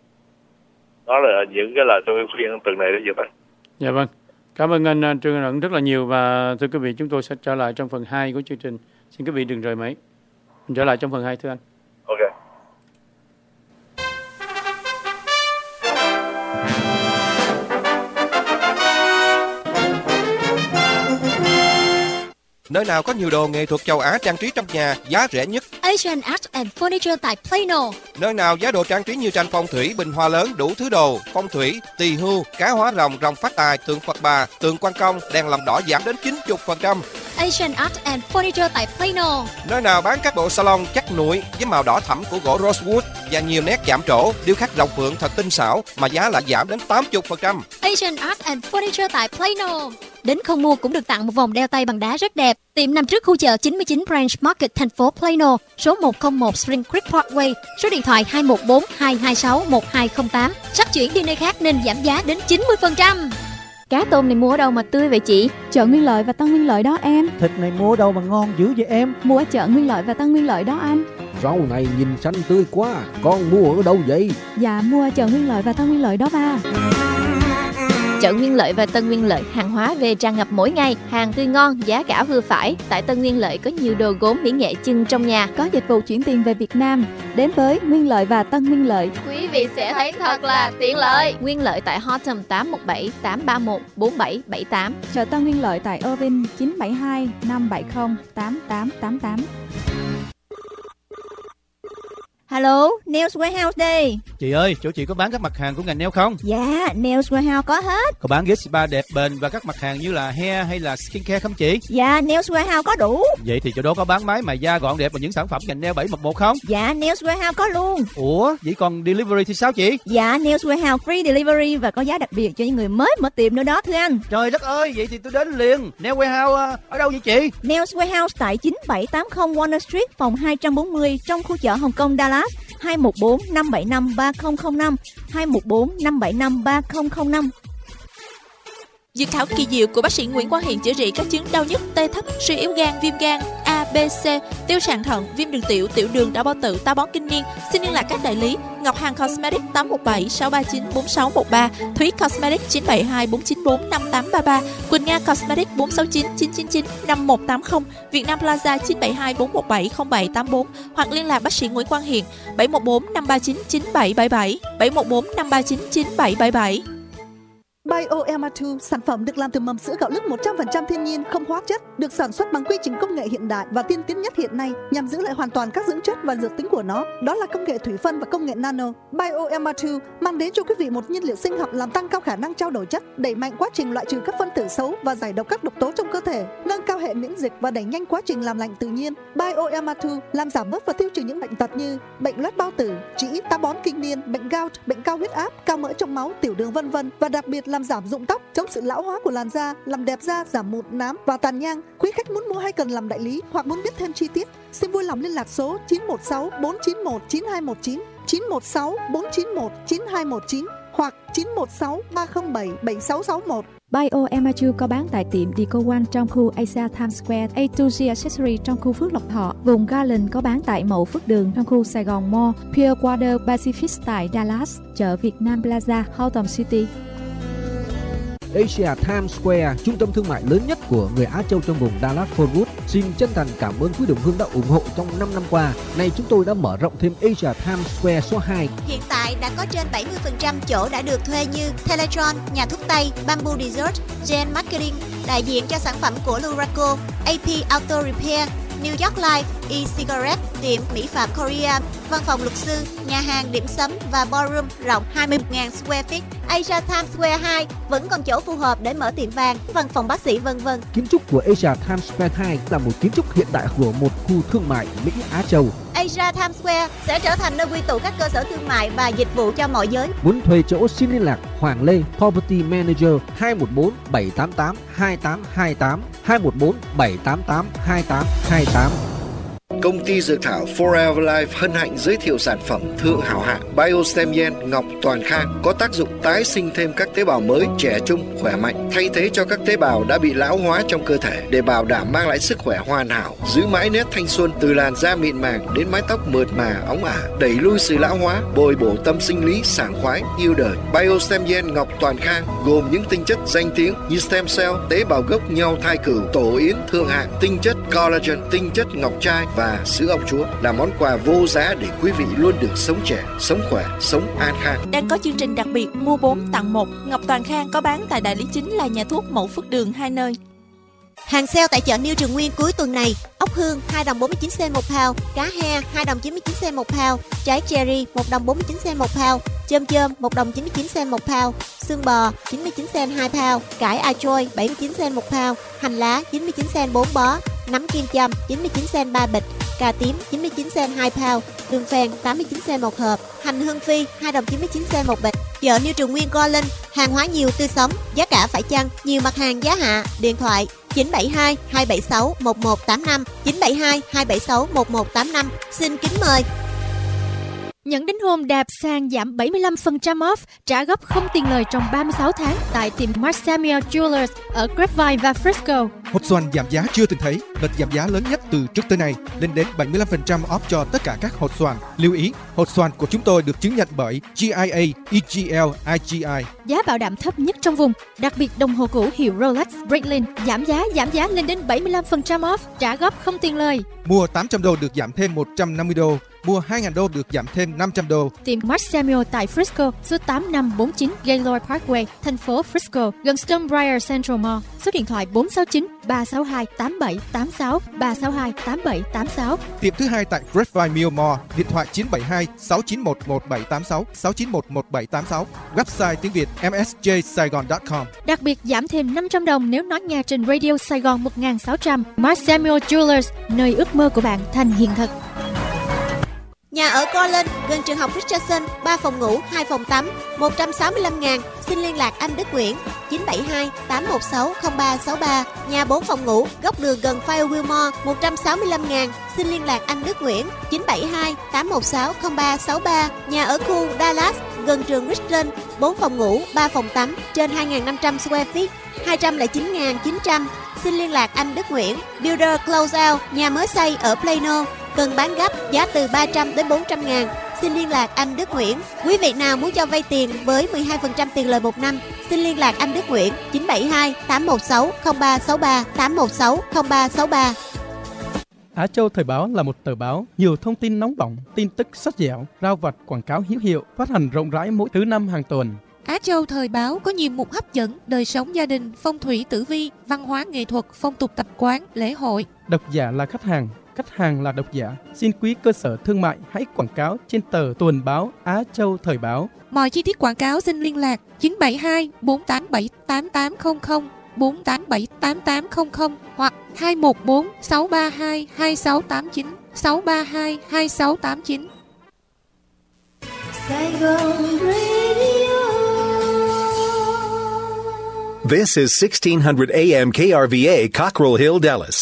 E: Đó là những cái lời tôi khuyên tuần này đến giờ.
C: Dạ vâng. Cảm ơn anh, anh Trương Ẩn rất là nhiều. Và thưa quý vị, chúng tôi sẽ trở lại trong phần hai của chương trình. Xin quý vị đừng rời máy. Mình trở lại trong phần hai thưa anh.
E: Ok.
J: Nơi nào có nhiều đồ nghệ thuật châu Á trang trí trong nhà, giá rẻ nhất.
K: Asian Art and Furniture tại Plano.
J: Nơi nào giá đồ trang trí như tranh phong thủy, bình hoa lớn, đủ thứ đồ, phong thủy, tỳ hưu, cá hóa rồng, rồng phát tài, tượng Phật Bà, tượng Quan Công, đèn lồng đỏ giảm đến chín mươi phần trăm.
K: Asian Art and Furniture tại Plano.
J: Nơi nào bán các bộ salon chắc nụi với màu đỏ thẫm của gỗ rosewood và nhiều nét chạm trổ, điêu khắc rồng phượng thật tinh xảo mà giá lại giảm đến tám mươi phần trăm.
K: Asian Art and Furniture tại Plano. Đến không mua cũng được tặng một vòng đeo tay bằng đá rất đẹp. Tiệm nằm trước khu chợ chín mươi chín Branch Market, thành phố Plano, số một không một Spring Creek Parkway, số điện thoại hai một bốn hai hai sáu một hai không tám. Sắp chuyển đi nơi khác nên giảm giá đến chín mươi phần trăm.
L: Cá tôm này mua ở đâu mà tươi vậy chị?
M: Chợ Nguyên Lợi và Tân Nguyên Lợi đó em.
N: Thịt này mua ở đâu mà ngon dữ vậy em?
M: Mua ở chợ Nguyên Lợi và Tân Nguyên Lợi đó anh.
N: Rau này nhìn xanh tươi quá, con mua ở đâu vậy?
M: Dạ mua ở chợ Nguyên Lợi và Tân Nguyên Lợi đó ba.
L: Chợ Nguyên Lợi và Tân Nguyên Lợi, hàng hóa về tràn ngập mỗi ngày, hàng tươi ngon, giá cả vừa phải. Tại Tân Nguyên Lợi có nhiều đồ gốm mỹ nghệ trưng trong nhà,
M: có dịch vụ chuyển tiền về Việt Nam. Đến với Nguyên Lợi và Tân Nguyên Lợi,
L: quý vị sẽ thấy thật là tiện lợi. Nguyên Lợi tại Horton tám một bảy tám ba một bốn bảy bảy tám.
M: chợ Tân Nguyên Lợi tại Irving chín bảy hai năm bảy không tám tám tám tám.
O: Hello, Nails Warehouse đây.
C: Chị ơi, chỗ chị có bán các mặt hàng của ngành nail không?
O: Dạ, Nails Warehouse có hết.
C: Có bán ghế spa đẹp bền và các mặt hàng như là hair hay là skincare không chị?
O: Dạ, Nails Warehouse có đủ.
C: Vậy thì chỗ đó có bán máy mài da gọn đẹp và những sản phẩm ngành nail bảy một một không?
O: Dạ, Nails Warehouse có luôn.
C: Ủa, vậy còn delivery thì sao chị?
O: Dạ, Nails Warehouse free delivery và có giá đặc biệt cho những người mới mở tiệm nữa đó thưa anh.
C: Trời đất ơi, vậy thì tôi đến liền. Nails Warehouse ở đâu vậy chị?
O: Nails Warehouse tại chín bảy tám không Warner Street, phòng hai trăm bốn mươi trong khu chợ Hồng Kông Dallas. hai một bốn năm bảy năm ba không không năm hai một bốn năm bảy năm ba không không năm.
P: Dược thảo kỳ diệu của bác sĩ Nguyễn Quang Hiền chữa trị các chứng đau nhức, tê thấp, suy yếu gan, viêm gan A, B, C, tiêu sàn thận, viêm đường tiểu, tiểu đường, đau bao tử, táo bón kinh niên. Xin liên lạc các đại lý: Ngọc Hằng Cosmetics tám một bảy sáu ba chín bốn sáu một ba, Thúy Cosmetics chín bảy hai bốn chín bốn năm tám ba ba, Quỳnh Nga Cosmetics bốn sáu chín chín chín chín năm một tám không, Việt Nam Plaza chín bảy hai bốn một bảy không bảy tám bốn hoặc liên lạc bác sĩ Nguyễn Quang Hiền bảy một bốn năm ba chín chín bảy bảy bảy bảy một bốn năm ba chín chín bảy bảy bảy.
Q: Bioema hai, sản phẩm được làm từ mầm sữa gạo lứt một trăm phần trăm thiên nhiên, không hóa chất, được sản xuất bằng quy trình công nghệ hiện đại và tiên tiến nhất hiện nay nhằm giữ lại hoàn toàn các dưỡng chất và dược tính của nó. Đó là công nghệ thủy phân và công nghệ nano. Bioema hai mang đến cho quý vị một nhiên liệu sinh học làm tăng cao khả năng trao đổi chất, đẩy mạnh quá trình loại trừ các phân tử xấu và giải độc các độc tố trong cơ thể, nâng cao hệ miễn dịch và đẩy nhanh quá trình làm lạnh tự nhiên. Bioema hai làm giảm bớt và tiêu trừ những bệnh tật như bệnh loét bao tử, trĩ, táo bón kinh niên, bệnh gout, bệnh cao huyết áp, cao mỡ trong máu, tiểu đường vân vân và đặc biệt làm giảm rụng tóc, chống sự lão hóa của làn da, làm đẹp da, giảm mụn, nám và tàn nhang. Quý khách muốn mua hay cần làm đại lý hoặc muốn biết thêm chi tiết, xin vui lòng liên lạc số chín một sáu bốn chín một chín hai một chín, chín một sáu bốn chín một chín hai một chín hoặc chín một sáu ba không bảy bảy sáu sáu một.
M: Bioema hai có bán tại tiệm Deco One trong khu Asia Times Square, A hai G Accessory trong khu Phước Lộc Thọ, vùng Garland có bán tại Mậu Phước Đường trong khu Sài Gòn Mall, Pure Water Pacific tại Dallas, chợ Việt Nam Plaza, Houghton City.
N: Asia Times Square, trung tâm thương mại lớn nhất của người Á Châu trong vùng Dallas-Fort Worth, xin chân thành cảm ơn quý đồng hương đã ủng hộ trong năm năm qua. Nay chúng tôi đã mở rộng thêm Asia Times Square số hai.
K: Hiện tại đã có trên bảy mươi phần trăm chỗ đã được thuê như Teletron, nhà thuốc Tây, Bamboo Dessert, Gen Marketing, đại diện cho sản phẩm của Luraco, a pê Auto Repair, New York Life, e-cigarette, tiệm mỹ phẩm Korea, văn phòng luật sư, nhà hàng điểm sấm và ballroom rộng hai mươi nghìn square feet. Asia Times Square hai vẫn còn chỗ phù hợp để mở tiệm vàng, văn phòng bác sĩ vân vân.
N: Kiến trúc của Asia Times Square hai là một kiến trúc hiện đại của một khu thương mại Mỹ Á Châu.
K: Asia Times Square sẽ trở thành nơi quy tụ các cơ sở thương mại và dịch vụ cho mọi giới.
N: Muốn thuê chỗ xin liên lạc Hoàng Lê Property Manager hai một bốn bảy tám tám hai tám hai tám hai một bốn bảy tám tám hai tám hai tám.
R: Công ty dược thảo Forever Life hân hạnh giới thiệu sản phẩm thượng hảo hạng Biostem Gen Ngọc Toàn Khang có tác dụng tái sinh thêm các tế bào mới, trẻ trung, khỏe mạnh, thay thế cho các tế bào đã bị lão hóa trong cơ thể để bảo đảm mang lại sức khỏe hoàn hảo, giữ mãi nét thanh xuân từ làn da mịn màng đến mái tóc mượt mà, óng ả, đẩy lui sự lão hóa, bồi bổ tâm sinh lý, sảng khoái, yêu đời. Biostem Gen Ngọc Toàn Khang gồm những tinh chất danh tiếng như stem cell, tế bào gốc nhau thai cửu, tổ yến thượng hạng, tinh chất collagen, tinh chất ngọc trai và sữa ông chúa là món quà vô giá để quý vị luôn được sống trẻ, sống khỏe, sống an khang.
P: Đang có chương trình đặc biệt mua bốn tặng một. Ngọc Toàn Khang có bán tại đại lý chính là nhà thuốc Mậu Phước Đường hai nơi.
K: Hàng sale tại chợ New Trường Nguyên cuối tuần này: ốc hương hai đồng bốn mươi chín cent một pound, cá he hai đồng chín mươi chín cent một pound, trái cherry một đồng bốn mươi chín cent một pound, chôm chôm một đồng chín mươi chín cent một pound, xương bò chín mươi chín cent hai pound, cải a choi bảy mươi chín cent một pound, hành lá chín mươi chín cent bốn bó, nấm kim châm chín mươi chín cent ba bịch, cà tím chín mươi chín cent hai pound, đường phèn tám mươi chín cent một hộp, hành hương phi hai đồng chín mươi chín cent một bịch. Chợ New Trường Nguyên Go Linh, hàng hóa nhiều tươi sống, giá cả phải chăng, nhiều mặt hàng giá hạ. Điện thoại chín bảy hai hai bảy sáu một một tám năm, chín bảy hai hai bảy sáu một một tám năm. Xin kính mời. Nhận đính hôn đẹp sang giảm bảy mươi lăm phần trăm off, trả góp không tiền lời trong ba mươi sáu tháng tại tiệm Mark Samuel Jewelers ở Grapevine và Frisco.
J: Hột xoàn giảm giá chưa từng thấy, đợt giảm giá lớn nhất từ trước tới nay, lên đến bảy mươi lăm phần trăm off cho tất cả các hột xoàn. Lưu ý, hột xoàn của chúng tôi được chứng nhận bởi G I A, E G L, I G I.
K: Giá bảo đảm thấp nhất trong vùng, đặc biệt đồng hồ cũ hiệu Rolex Breitling giảm giá giảm giá lên đến bảy mươi lăm phần trăm off, trả góp không tiền lời.
J: Mua tám trăm đô được giảm thêm một trăm năm mươi đô. mua hai nghìn đô được giảm thêm năm trăm đô.
L: Tiệm Mark Samuel tại Frisco, số tám năm bốn chín Gaylord Parkway, thành phố Frisco, gần Stonebriar Central Mall. Số điện thoại bốn sáu chín ba sáu hai tám bảy tám sáu, ba sáu hai tám bảy tám sáu.
J: Tiệm thứ hai tại Grapevine Mill Mall, điện thoại chín bảy hai sáu chín một một bảy tám sáu, sáu chín một một bảy tám sáu. Website tiếng Việt m s j saigon chấm com.
L: Đặc biệt giảm thêm năm trăm đồng nếu nói nghe trên Radio Sài Gòn một nghìn sáu trăm. Mark Samuel Jewelers, nơi ước mơ của bạn thành hiện thực.
S: Nhà ở Colin, gần trường học Richardson, ba phòng ngủ, hai phòng tắm, một trăm sáu mươi lăm ngàn. Xin liên lạc anh Đức Nguyễn chín bảy hai tám một sáu không ba sáu ba. Nhà bốn phòng ngủ, góc đường gần Firewheel Mall, một trăm sáu mươi lăm ngàn. Xin liên lạc anh Đức Nguyễn chín bảy hai tám một sáu không ba sáu ba. Nhà ở khu Dallas, gần trường Richland, bốn phòng ngủ, ba phòng tắm, trên hai nghìn năm trăm square feet, hai trăm lẻ chín nghìn chín trăm. Xin liên lạc anh Đức Nguyễn. Builder Closeout, nhà mới xây ở Plano, cần bán gấp, giá từ ba trăm đến bốn trăm ngàn. Xin liên lạc anh Đức Nguyễn. Quý vị nào muốn cho vay tiền với mười hai phần trăm tiền lời một năm, xin liên lạc anh Đức Nguyễn chín bảy hai tám một sáu không ba sáu ba, tám một sáu không ba sáu ba.
T: Á Châu Thời báo là một tờ báo, nhiều thông tin nóng bỏng, tin tức sốt dẻo, rao vặt, quảng cáo hữu hiệu, phát hành rộng rãi mỗi thứ năm hàng tuần.
P: Á Châu Thời báo có nhiều mục hấp dẫn, đời sống gia đình, phong thủy tử vi, văn hóa nghệ thuật, phong tục tập quán, lễ hội.
T: Độc giả là khách hàng, khách hàng là độc giả. Xin quý cơ sở thương mại hãy quảng cáo trên tờ tuần báo Á Châu Thời báo.
P: Mọi chi tiết quảng cáo xin liên lạc chín bảy hai bốn tám bảy tám tám không không, bốn tám bảy tám tám không không hoặc hai một bốn sáu ba hai hai sáu tám chín, sáu ba hai hai sáu tám chín.
A: Saigon Radio.
B: This is sixteen hundred A M K R V A, Cockrell Hill, Dallas.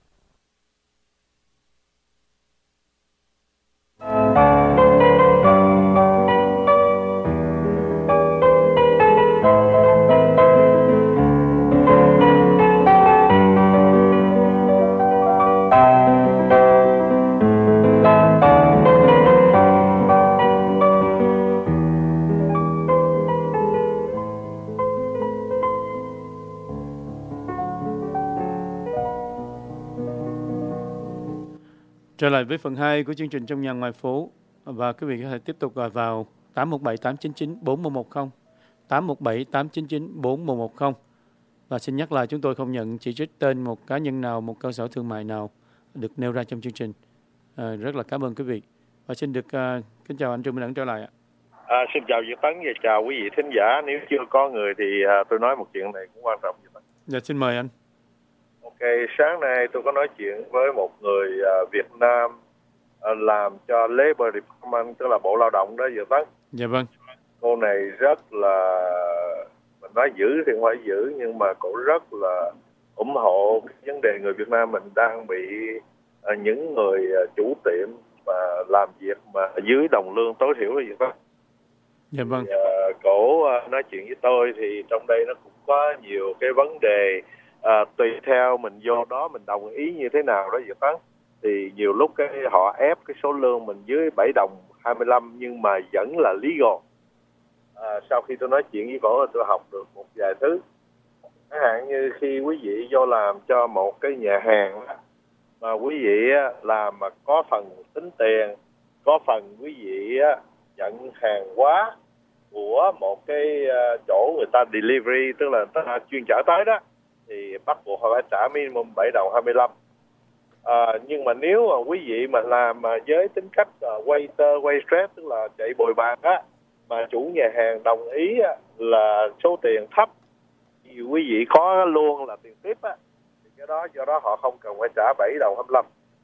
C: Trở lại với phần hai của chương trình Trong Nhà Ngoài Phố, và quý vị có thể tiếp tục gọi vào tám một bảy tám chín chín bốn một một không, tám một bảy tám chín chín bốn một một không. Và xin nhắc lại, chúng tôi không nhận chỉ trích tên một cá nhân nào, một cơ sở thương mại nào được nêu ra trong chương trình. À, rất là cảm ơn quý vị. Và xin được uh, kính chào anh Trương Minh Ẩn trở lại ạ.
E: À, xin chào Việt Tấn và chào quý vị thính giả. Nếu chưa có người thì uh, tôi nói một chuyện này cũng quan trọng.
C: Dạ, xin mời anh.
E: Ok, sáng nay tôi có nói chuyện với một người uh, Việt Nam uh, làm cho Labor Department, tức là Bộ Lao động đó Việt Tấn.
C: Dạ vâng.
E: Cô này rất là, mình nói giữ thì không phải giữ, nhưng mà cô rất là ủng hộ vấn đề người Việt Nam mình đang bị uh, những người uh, chủ tiệm mà làm việc mà dưới đồng lương tối thiểu là Việt Tấn.
C: Dạ vâng.
E: Thì, uh, cổ uh, nói chuyện với tôi thì trong đây nó cũng có nhiều cái vấn đề. À, tùy theo mình vô đó mình đồng ý như thế nào đó Việt Tấn, thì nhiều lúc cái họ ép cái số lương mình dưới bảy đồng hai mươi lăm nhưng mà vẫn là legal. À, sau khi tôi nói chuyện với cổ tôi học được một vài thứ, chẳng hạn như khi quý vị vô làm cho một cái nhà hàng mà quý vị làm mà có phần tính tiền, có phần quý vị nhận hàng hóa của một cái chỗ người ta delivery, tức là người ta chuyên chở tới đó, thì bắt buộc họ phải trả minimum bảy đồng hai mươi lăm. À, nhưng mà nếu mà quý vị mà làm mà với tính cách uh, waiter, waitress, tức là chạy bồi bàn á, mà chủ nhà hàng đồng ý á, là số tiền thấp thì quý vị có luôn là tiền tip á, thì cái đó do đó họ không cần phải trả bảy đồng hai mươi lăm.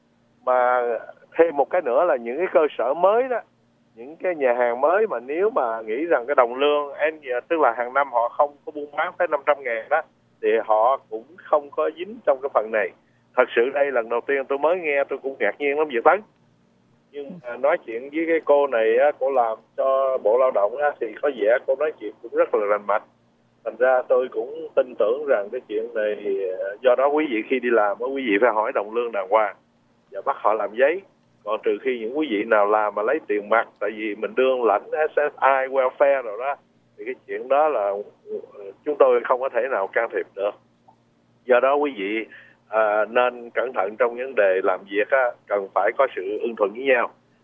E: Mà thêm một cái nữa là những cái cơ sở mới đó, những cái nhà hàng mới mà nếu mà nghĩ rằng cái đồng lương, tức là hàng năm họ không có buôn bán tới năm trăm ngàn đó, thì họ cũng không có dính trong cái phần này. Thật sự đây lần đầu tiên tôi mới nghe, tôi cũng ngạc nhiên lắm Việt Tấn. Nhưng mà nói chuyện với cái cô này á, cô làm cho Bộ Lao động á, thì có vẻ cô nói chuyện cũng rất là rành mạch. Thành ra tôi cũng tin tưởng rằng cái chuyện này, do đó quý vị khi đi làm quý vị phải hỏi đồng lương đàng hoàng và bắt họ làm giấy. Còn trừ khi những quý vị nào làm mà lấy tiền mặt, tại vì mình đương lãnh ét ét i, welfare rồi đó, thì cái chuyện đó là chúng tôi không có thể nào can thiệp được. Do đó quý vị à, nên cẩn thận trong vấn đề làm việc á, cần phải có sự ưng thuận với nhau.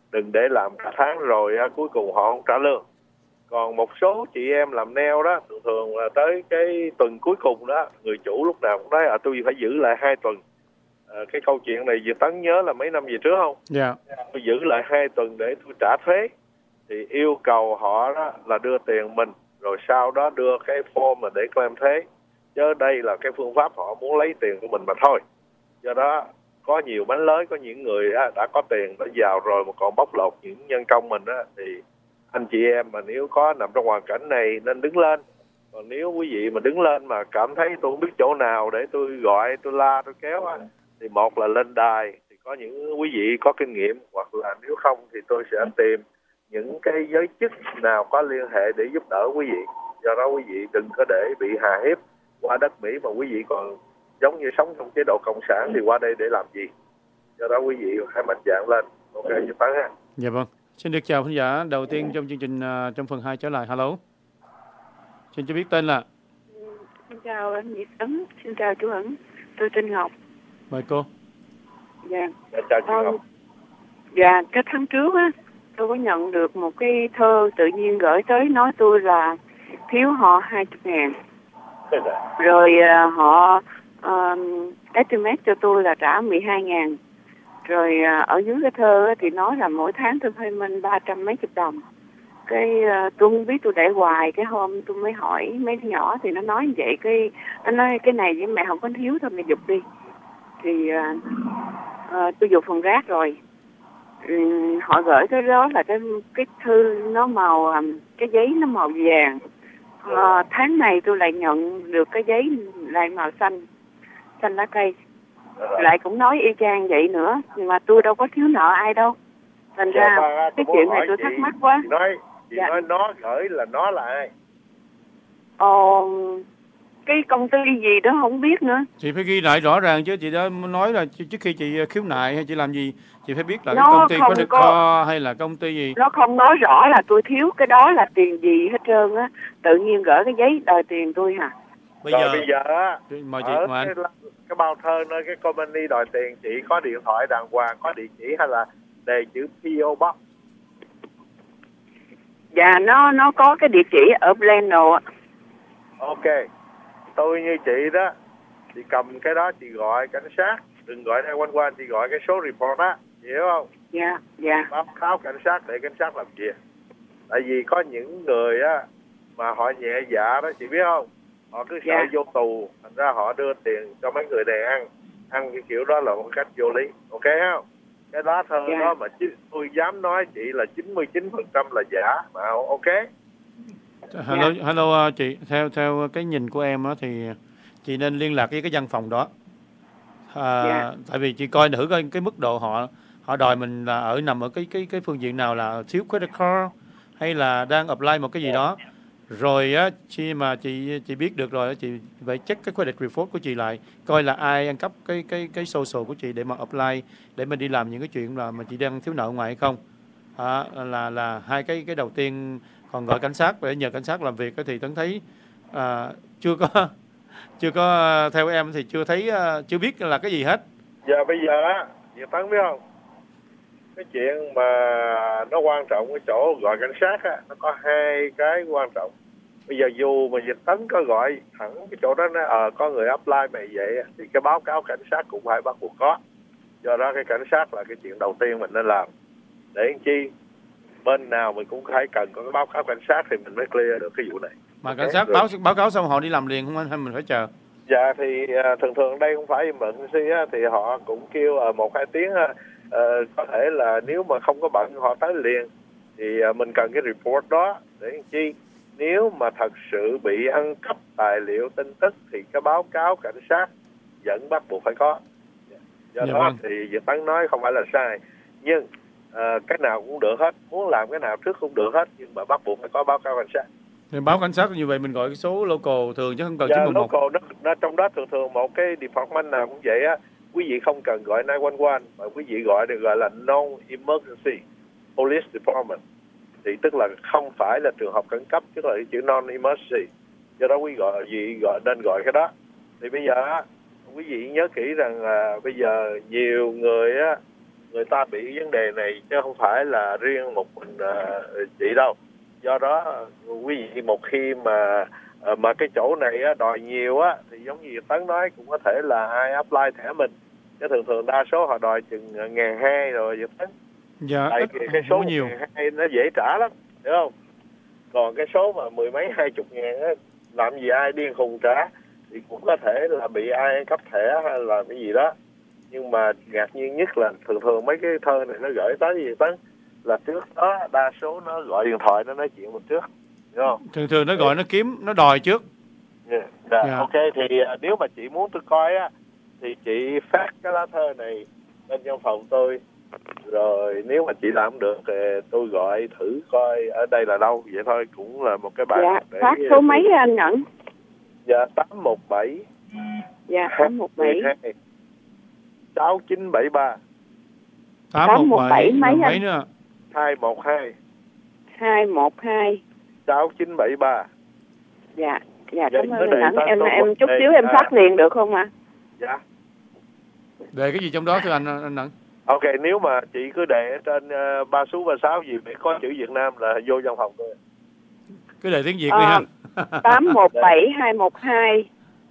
E: đừng để làm cả tháng rồi á, cuối cùng họ không trả lương. Còn một số chị em làm nail đó, thường thường là tới cái tuần cuối cùng đó, người chủ lúc nào cũng nói à, tôi phải giữ lại hai tuần. À, cái câu chuyện này Việt Tấn nhớ là mấy năm về trước không?
C: Dạ.
E: Yeah. Tôi giữ lại hai tuần để tôi trả thuế. Thì yêu cầu họ đó là đưa tiền mình, rồi sau đó đưa cái form mà để claim thuế. Chứ đây là cái phương pháp họ muốn lấy tiền của mình mà thôi. Do đó có nhiều bánh lới, có những người á, đã có tiền đã giàu rồi mà còn bóc lột những nhân công mình á, thì anh chị em mà nếu có nằm trong hoàn cảnh này nên đứng lên. Còn nếu quý vị mà đứng lên mà cảm thấy tôi không biết chỗ nào để tôi gọi, tôi la, tôi kéo á, thì một là lên đài, thì có những quý vị có kinh nghiệm, hoặc là nếu không thì tôi sẽ tìm những cái giới chức nào có liên hệ để giúp đỡ quý vị. Do đó quý vị đừng có để bị hà hiếp qua đất Mỹ mà quý vị còn giống như sống trong chế độ cộng sản thì qua đây để làm gì. Do đó quý vị hãy mạnh dạn lên. Ok, Việt Tấn ha.
C: Dạ vâng. Xin được chào khán giả đầu tiên trong chương trình uh, trong phần hai trở lại. Hello. Xin cho biết tên là.
U: Xin chào anh Việt Tấn, xin chào chú Ẩn. Tôi tên Ngọc.
C: Mời cô.
U: Dạ.
E: Dạ chào chị Ngọc.
U: Dạ, cái tháng trước á, tôi có nhận được một cái thơ tự nhiên gửi tới nói tôi là thiếu họ hai mươi ngàn. Rồi uh, họ uh, estimate cho tôi là trả mười hai ngàn. Rồi uh, ở dưới cái thơ á, thì nói là mỗi tháng tôi payment ba trăm mấy chục đồng. Cái uh, tôi không biết, tôi để hoài. Cái hôm tôi mới hỏi mấy đứa nhỏ thì nó nói như vậy. Cái nó nói cái này với mẹ không có thiếu thôi, mẹ giục đi. Thì uh, uh, tôi giục phần rác rồi. Um, họ gửi tới đó là cái cái thư nó màu um, cái giấy nó màu vàng. Uh, tháng này tôi lại nhận được cái giấy lại màu xanh, xanh lá cây. Lại cũng nói y chang vậy nữa, nhưng mà tôi đâu có thiếu nợ ai đâu. Thành ra
E: dạ,
U: cái chuyện này tôi
E: chị,
U: thắc mắc quá.
E: Chị nói, chị
U: dạ.
E: nói nó gửi là nó là ai?
U: Ồ, cái công ty gì đó không biết nữa.
C: Chị phải ghi lại rõ ràng chứ, chị đã nói là trước khi chị khiếu nại hay chị làm gì, chị phải biết là
U: nó
C: cái công ty
U: có
C: Credit Card hay là công ty gì.
U: Nó không nói rõ là tôi thiếu cái đó là tiền gì hết trơn á. Tự nhiên gửi cái giấy đòi tiền tôi hả?
E: Bây rồi giờ bây giờ á,
C: mời chị
E: ở
C: mời
E: cái, cái bao thơ nơi cái company đòi tiền, chị có điện thoại đàng hoàng, có địa chỉ hay là đề chữ pê ô Box?
U: Dạ, nó nó có cái địa chỉ ở Plano ạ.
E: Ok, tôi như chị đó, chị cầm cái đó chị gọi cảnh sát, đừng gọi hai một một, chị gọi cái số report á, chị hiểu không?
U: Dạ, dạ.
E: Báo cáo cảnh sát để cảnh sát làm việc. Tại vì có những người á mà họ nhẹ dạ đó, chị biết không? Họ cứ sợ
U: dạ.
E: vô tù, thành ra họ đưa tiền cho mấy người này ăn, ăn cái kiểu đó là một cách vô lý, ok không? Cái đó thơ
U: dạ.
E: đó mà chứ tôi dám nói chị là chín mươi chín phần trăm là giả, mà ok?
C: Hello, yeah. hello chị, theo theo cái nhìn của em á thì chị nên liên lạc với cái văn phòng đó. À, yeah. Tại vì chị coi thử coi cái mức độ họ họ đòi mình là ở nằm ở cái cái cái phương diện nào, là thiếu credit card hay là đang apply một cái gì đó. Rồi á, khi mà chị chị biết được rồi, chị phải check cái credit report của chị lại, coi là ai ăn cắp cái cái cái social của chị để mà apply, để mình đi làm những cái chuyện là mà chị đang thiếu nợ ngoài hay không. À, là là hai cái cái đầu tiên. Còn gọi cảnh sát để nhờ cảnh sát làm việc thì Tấn thấy à, chưa có chưa có theo em thì chưa thấy chưa biết là cái gì hết.
E: Giờ bây giờ á, Việt Tấn biết không? Cái chuyện mà nó quan trọng cái chỗ gọi cảnh sát á, nó có hai cái quan trọng. Bây giờ dù mà Việt Tấn có gọi thẳng cái chỗ đó nó ờ à, có người apply mày vậy thì cái báo cáo cảnh sát cũng phải bắt buộc có. Do đó cái cảnh sát là cái chuyện đầu tiên mình nên làm. Để làm chi? Bên nào mình cũng phải cần có cái báo cáo cảnh sát thì mình mới clear được cái vụ này.
C: Mà cảnh sát báo báo cáo xong họ đi làm liền không anh, hay mình phải chờ?
E: Dạ thì uh, thường thường đây không phải emergency á, thì họ cũng kêu uh, một hai tiếng uh, uh, có thể là nếu mà không có bận họ tới liền thì uh, mình cần cái report đó để làm chi. Nếu mà thật sự bị ăn cắp tài liệu tin tức thì cái báo cáo cảnh sát vẫn bắt buộc phải có. Do dạ đó vâng. Thì Việt Tấn nói không phải là sai, nhưng À, cái nào cũng được hết, muốn làm cái nào trước cũng được hết, nhưng mà bắt buộc phải có báo cáo cảnh sát.
C: Thì báo cảnh sát như vậy mình gọi cái số local thường chứ không cần
E: dạ,
C: chín một một.
E: Local nó, nó trong đó thường thường một cái department nào cũng vậy á, quý vị không cần gọi chín một một mà quý vị gọi được gọi là non-emergency police department, thì tức là không phải là trường hợp khẩn cấp, tức là chữ non-emergency. Do đó quý gọi gì gọi nên gọi cái đó. Thì bây giờ á, quý vị nhớ kỹ rằng là bây giờ nhiều người á người ta bị vấn đề này chứ không phải là riêng một mình uh, chị đâu. Do đó quý vị một khi mà uh, mà cái chỗ này á, đòi nhiều á thì giống như Tấn nói cũng có thể là ai apply thẻ mình, chứ thường thường đa số họ đòi chừng ngàn hai rồi vậy Tấn.
C: Dạ,
E: tại
C: ít,
E: vì cái số
C: nhiều
E: hai nó dễ trả lắm, hiểu không? Còn cái số mà mười mấy hai chục ngàn á, làm gì ai điên khùng trả, thì cũng có thể là bị ai cấp thẻ hay là cái gì đó. Nhưng mà ngạc nhiên nhất là thường thường mấy cái thơ này nó gửi tới gì Tấn, là trước đó đa số nó gọi điện thoại nó nói chuyện một trước, hiểu không?
C: Thường thường nó gọi nó kiếm, nó đòi trước.
E: Yeah. Dạ,
C: Dạ.
E: ok, thì uh, nếu mà chị muốn tôi coi á thì chị phát cái lá thơ này lên trong phòng tôi, rồi nếu mà chị làm được thì tôi gọi thử coi ở đây là đâu, vậy thôi, cũng là một cái bài.
U: Dạ,
E: để
U: phát số mấy anh Nhẫn?
E: Dạ, tám một bảy
U: Dạ, tám một bảy
E: sáu chín bảy ba
C: tám một bảy
U: mấy
C: mấy
U: anh?
C: nữa?
E: hai một hai
U: hai một hai
E: sáu chín bảy ba.
U: Dạ, dạ,
E: Vậy
U: cảm
E: cái
U: ơn
E: đề
U: anh.
E: ta
U: Em
E: số
U: em
E: một
U: chút
E: đề
U: xíu em
E: A.
U: phát liền được không ạ?
E: Dạ.
C: Đề cái gì trong đó thưa anh anh Nẫn?
E: Ok, nếu mà chị cứ đề ở trên uh, ba số ba sáu gì để có chữ Việt Nam là vô trong phòng tôi.
C: Cứ đề tiếng Việt
U: À,
C: đi ha.
U: tám một bảy hai một hai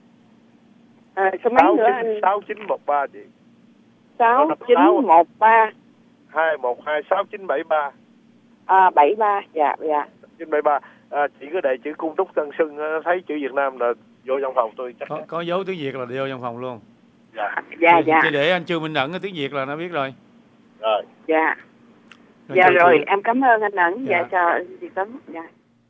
U: à, số mấy nữa anh?
E: sáu chín một ba chị.
U: sáu chín một ba
E: hai một hai sáu chín bảy ba.
U: À, bảy ba, dạ, dạ.
E: chín bảy ba. À, chị cứ đề chữ Cung Trúc Tân Xuân, thấy chữ Việt Nam là vô trong phòng tôi chắc.
C: Có, có dấu tiếng Việt là vô trong phòng luôn.
E: Dạ.
U: Dạ,
C: Chỉ-
U: dạ.
C: Chỉ để anh Trương Minh Nẫn cái tiếng Việt là nó biết rồi.
E: Rồi.
U: Dạ.
C: Rồi,
U: Dạ
C: chào
U: rồi,
C: chị.
U: em cảm ơn anh Nẫn. Dạ,
C: Dạ.
U: chào anh chị Tấn. Dạ.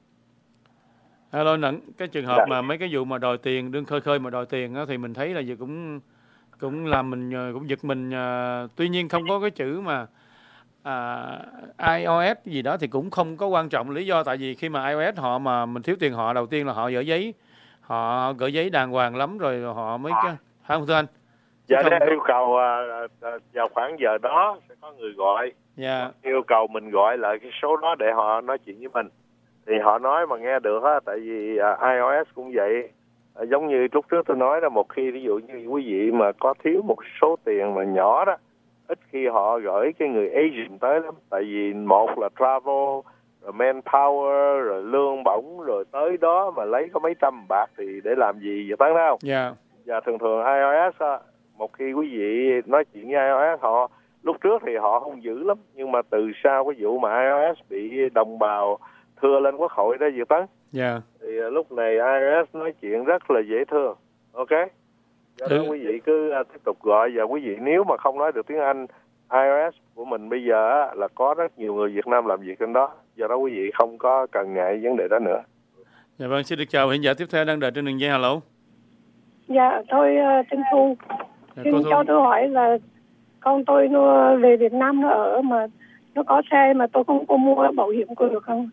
C: Hello Nẫn, cái trường hợp
E: Dạ.
C: mà mấy cái vụ mà đòi tiền, đương khơi khơi mà đòi tiền á, thì mình thấy là giờ cũng cũng làm mình ờ, cũng giật mình. ờ, Tuy nhiên không có cái chữ mà à, iOS gì đó thì cũng không có quan trọng. Lý do tại vì khi mà iOS họ mà mình thiếu tiền họ, đầu tiên là họ gửi giấy, họ gửi giấy đàng hoàng lắm rồi họ mới cái, phải không thưa anh? Chứ
E: Dạ,
C: không-
E: để yêu cầu à, à, vào khoảng giờ đó sẽ có người gọi.
C: Dạ.
E: Yêu cầu mình gọi lại cái số đó để họ nói chuyện với mình. Thì họ nói mà nghe được á, tại vì à, iOS cũng vậy. À, giống như lúc trước tôi nói là một khi ví dụ như quý vị mà có thiếu một số tiền mà nhỏ đó, ít khi họ gửi cái người agent tới lắm. Tại vì một là travel, rồi manpower, rồi lương bổng, rồi tới đó mà lấy có mấy trăm bạc thì để làm gì vậy Tấn không?
C: Dạ.
E: Và thường thường iOS á, một khi quý vị nói chuyện với iOS, họ lúc trước thì họ không dữ lắm, nhưng mà từ sau cái vụ mà iOS bị đồng bào thưa lên quốc hội đó Việt Tấn,
C: Dạ.
E: thì à, lúc này iOS nói chuyện rất là dễ thương. Ok, do đó
C: Ừ.
E: quý vị cứ à, tiếp tục gọi. Và quý vị nếu mà không nói được tiếng Anh, iOS của mình bây giờ á, là có rất nhiều người Việt Nam làm việc trên đó, do đó quý vị không có cần ngại vấn đề đó nữa.
C: Dạ vâng, xin được chào hiện giả tiếp theo đang đợi trên đường dây. Hello.
D: Dạ, tôi uh, Trinh Thu.
C: Dạ,
D: Xin
C: cô Thu.
D: cho tôi hỏi là con tôi nó về Việt Nam nó ở mà nó có xe mà tôi không có mua bảo hiểm có được không?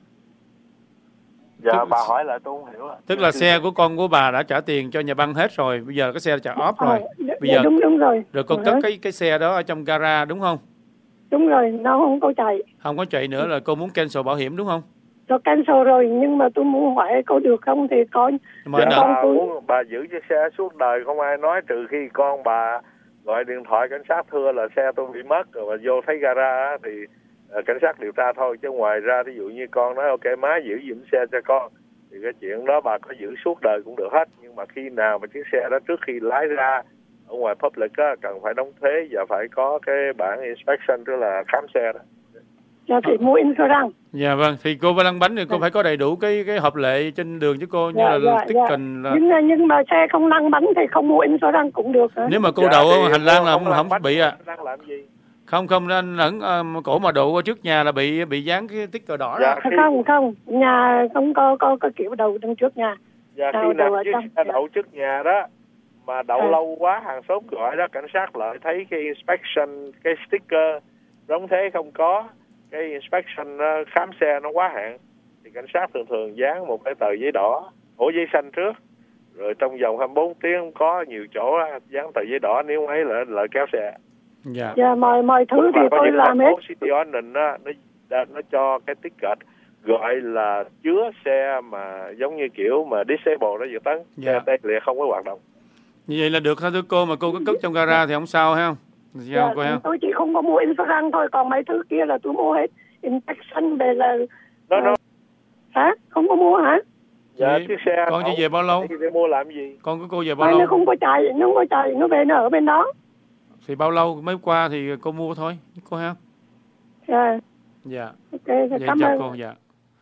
E: Dạ, bà hỏi lại tôi không hiểu.
C: Tức là xe của con của bà đã trả tiền cho nhà băng hết rồi, bây giờ cái xe trả off rồi.
D: Ờ, dạ,
C: Bây giờ
D: đúng đúng rồi.
C: rồi con
D: Ờ,
C: cất cái cái xe đó ở trong gara đúng không?
D: Đúng rồi, nó không có chạy.
C: Không có chạy nữa là cô muốn cancel bảo hiểm đúng không?
D: Nó cancel rồi nhưng mà tôi muốn hỏi có được không thì có.
C: Mà
E: Dạ,
C: nợ-
E: bà muốn bà giữ chiếc xe suốt đời không ai nói, trừ khi con bà gọi điện thoại cảnh sát thưa là xe tôi bị mất rồi mà vô thấy gara á, thì ờ, cảnh sát điều tra thôi. Chứ ngoài ra ví dụ như con nói ok má giữ giùm xe cho con thì cái chuyện đó bà có giữ suốt đời cũng được hết. Nhưng mà khi nào mà chiếc xe đó trước khi lái ra ở ngoài public á, cần phải đóng thuế và phải có cái bản inspection, tức là khám xe đó.
D: Dạ thì mua insurance.
C: Dạ vâng, thì cô lăn bánh thì cô phải có đầy đủ cái cái hợp lệ trên đường chứ cô, như
D: Dạ,
C: là
D: dạ,
C: tích
D: dạ.
C: cần là
D: Nhưng, nhưng mà xe không lăn bánh thì không mua insurance cũng được hả?
C: nếu mà cô
E: Dạ,
C: đậu
E: thì
C: ở hành lang là
E: cô
C: không,
E: không
C: không
E: lăn
C: bị à.
E: Đang làm gì?
C: Không không nên ẩn uh, cổ mà đậu ở trước nhà là bị bị dán cái sticker đỏ
E: Dạ,
C: đó.
E: khi-
D: Không không, nhà không có có có kiểu đầu đằng trước nhà.
E: Và
D: Đậu-
E: khi
D: đậu
E: nào
D: ở
E: chiếc
D: trong,
E: xe
D: dạ.
E: đậu trước nhà đó mà đậu
D: À.
E: lâu quá, hàng xóm gọi đó, cảnh sát lại thấy cái inspection, cái sticker đóng thế không có, cái inspection ờ, khám xe nó quá hạn, thì cảnh sát thường thường dán một cái tờ giấy đỏ, ổ giấy xanh trước, rồi trong vòng hai mươi bốn tiếng có nhiều chỗ á, dán tờ giấy đỏ, nếu ấy là là kéo xe.
C: Dạ.
D: Dạ mọi mọi thứ thì
E: Và có
D: tôi
E: những
D: làm
E: thành
D: hết.
E: phố City Ordinance á, nó nó cho cái ticket gọi là chứa xe mà giống như kiểu mà disable đó Dự Tấn,
C: Dạ.
E: xe tê liệt không có hoạt động.
C: Như vậy là được thôi thưa cô, mà cô có cất trong gara thì không sao ha. Sao cô em?
D: Tôi chỉ không có mua Insuran thôi, còn mấy thứ kia là tôi mua hết. Inspection về là...
E: Nó, nó...
D: Hả? Không có mua hả?
E: Dạ, chiếc xe...
C: Con chỉ về bao lâu?
E: Để mua làm gì?
C: Con của cô về bao
D: Ai
C: lâu?
D: nó không có chạy, nó không có chạy, nó về nó ở bên đó.
C: Thì bao lâu mới qua thì cô mua thôi, cô ha?
D: Dạ.
C: Dạ.
D: Ok,
C: Vậy
D: cảm
C: chào
D: ơn.
C: cô, dạ.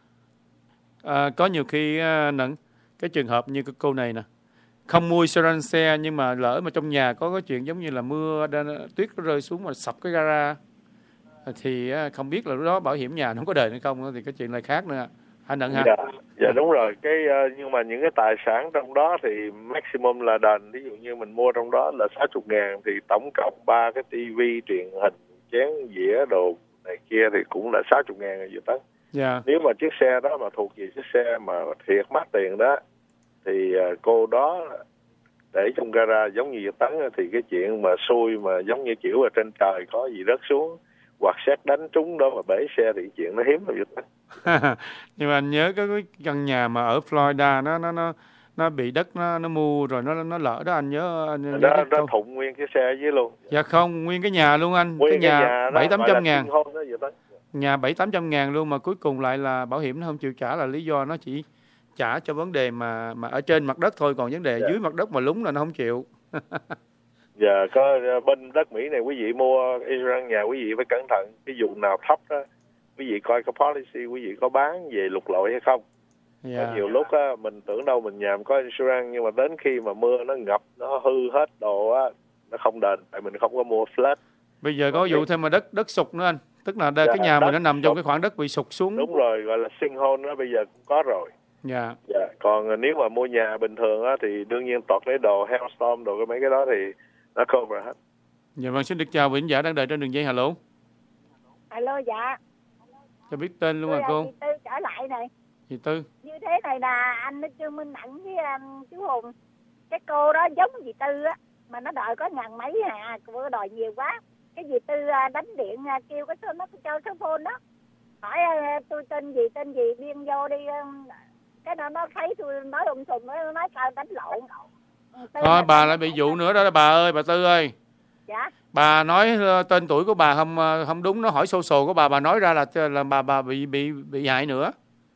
C: À, có nhiều khi à, nặng cái trường hợp như cái cô này nè, không mua insurance xe nhưng mà lỡ mà trong nhà có cái chuyện giống như là mưa tuyết nó rơi xuống mà sập cái gara thì à, không biết là lúc đó bảo hiểm nhà nó có đền hay không thì cái chuyện này khác nữa. Anh Nận hả?
E: Dạ, dạ đúng rồi. Cái uh, nhưng mà những cái tài sản trong đó thì maximum là đền. Ví dụ như mình mua trong đó là sáu mươi ngàn thì tổng cộng ba cái tivi, truyền hình, chén dĩa đồ này kia thì cũng là sáu mươi ngàn rồi dự tấn.
C: Dạ.
E: Nếu mà chiếc xe đó mà thuộc về chiếc xe mà thiệt mắc tiền đó thì uh, cô đó để trong gara giống như dự tấn thì cái chuyện mà xui mà giống như kiểu là trên trời có gì rớt xuống hoặc xét đánh trúng đó mà bể xe thì chuyện nó hiếm lắm dự tấn.
C: Nhưng mà anh nhớ cái, cái căn nhà mà ở Florida nó nó nó nó bị đất nó nó mua rồi nó nó lỡ đó anh nhớ, anh nhớ
E: đó nó thủng nguyên cái xe dưới luôn.
C: Dạ không, nguyên cái nhà luôn anh.
E: Nguyên
C: cái
E: cái
C: nhà bảy tám trăm ngàn
E: đó, đó.
C: Nhà bảy tám trăm ngàn luôn mà cuối cùng lại là bảo hiểm nó không chịu trả, là lý do nó chỉ trả cho vấn đề mà mà ở trên mặt đất thôi, còn vấn đề
E: dạ.
C: dưới mặt đất mà lún là nó không chịu.
E: Dạ, có bên đất Mỹ này quý vị mua insurance nhà quý vị phải cẩn thận, cái vùng nào thấp đó quý vị coi cái policy quý vị có bán về lục lội hay không.
C: Yeah.
E: Có nhiều lúc á mình tưởng đâu mình nhà có insurance nhưng mà đến khi mà mưa nó ngập nó hư hết đồ á nó không đền tại mình không có mua flat.
C: Bây giờ có vụ thêm mà đất đất sụt nữa anh, tức là đây,
E: dạ,
C: cái nhà mình nó nằm
E: sụt.
C: trong cái khoảng đất bị sụt xuống.
E: Đúng rồi, gọi là sinkhole đó bây giờ cũng có rồi.
C: Dạ.
E: Dạ. Còn nếu mà mua nhà bình thường á thì đương nhiên tọt lấy đồ hailstorm đồ cái mấy cái đó thì nó cover hết.
C: Dạ vâng, xin được chào vị khán giả đang đợi trên đường dây. Alo.
I: Alo, dạ.
C: Cho biết tên luôn
I: tôi
C: à cô.
I: Chị Tư trở lại này.
C: Chị Tư.
I: Như thế này là anh Trương Minh Đặng với um, chú Hùng. Cái cô đó giống dì Tư á, mà nó đòi có ngàn mấy hà, cô đòi nhiều quá. Cái dì Tư uh, đánh điện uh, kêu cái số nó cho số phone đó. Hỏi uh, tôi tên gì tên gì biên vô đi. Um, cái đó nó thấy tôi nói ung sùm, nó nói tao đánh lộn.
C: Thôi bà lại bị vụ nữa đó bà ơi, bà Tư ơi.
I: Dạ.
C: Bà nói uh, tên tuổi của bà không uh, không đúng, nó hỏi social của bà, bà nói ra là là bà bà bị bị bị hại nữa.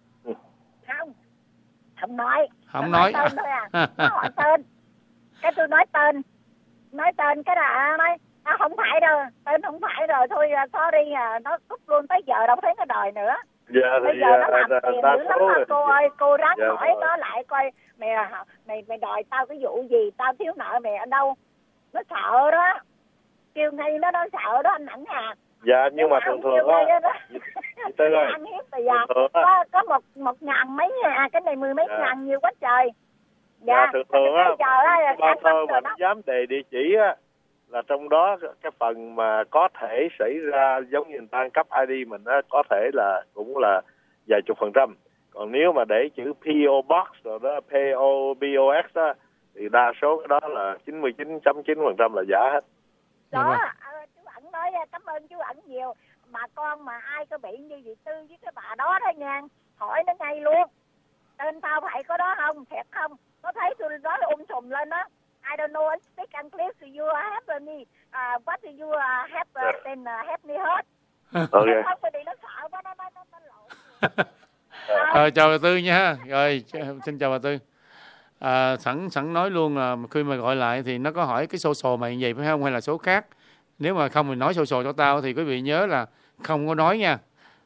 I: Không. Không nói.
C: Không
I: nó
C: nói.
I: nói tên thôi à. Nó hỏi tên. Cái tôi nói tên. Nói tên cái là nói à, không phải đâu, tên không phải rồi thôi sorry à, nó cúp luôn tới giờ đâu thấy nó đòi nữa.
E: Dạ,
I: bây
E: thì,
I: giờ nó làm
E: à,
I: tiền
E: đa
I: dữ lắm
E: số
I: mà cô ơi, cô ráng
E: dạ,
I: hỏi nó lại coi mày mày mày đòi tao cái vụ gì, tao thiếu nợ mày ở đâu. Nó sợ đó, kêu ngay nó nó sợ đó anh Đặng à.
E: Dạ nhưng mà thường thường á Tư ơi,
I: ăn hiếp bây giờ có có một một ngàn mấy à, cái này mười mấy
E: dạ.
I: ngàn nhiều quá trời.
E: Dạ,
I: Dạ
E: thường thường á bao thơ mà
I: nó
E: nó dám đề địa chỉ á là trong đó cái phần mà có thể xảy ra giống như người ta cấp i đê mình á có thể là cũng là vài chục phần trăm, còn nếu mà để chữ pê ô Box rồi đó pê ô box đó thì đa số cái đó là chín mươi chín phẩy chín phần trăm là giả hết.
I: Đó, à, chú Ẩn nói cảm ơn chú Ẩn nhiều, mà con mà ai có bị như dì Tư với cái bà đó đó nha, hỏi nó ngay luôn, tên tao phải có đó không, thiệt không? Nó thấy tôi nói um sùm lên đó. I don't know, I speak English, you have me, uh, what do you uh, have, uh, then uh, have me hurt.
E: Okay.
I: Không phải đi nó sợ quá, nó nó nó, nó lộn.
C: Ờ, chào bà Tư nha. Rồi, xin chào bà Tư. À, sẵn sẵn nói luôn là khi mà gọi lại thì nó có hỏi cái social mày vậy phải không hay là số khác. Nếu mà không thì nói social cho tao thì quý vị nhớ là không có nói nha.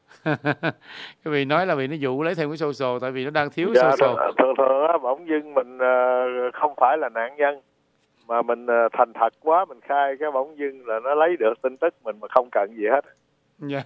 C: Quý vị nói là vì nó dụ lấy thêm cái social tại vì nó đang thiếu
E: dạ,
C: social.
E: Thường thường á bỗng dưng mình uh, không phải là nạn nhân mà mình uh, thành thật quá mình khai cái bỗng dưng là nó lấy được tin tức mình mà không cần gì hết.
C: Dạ.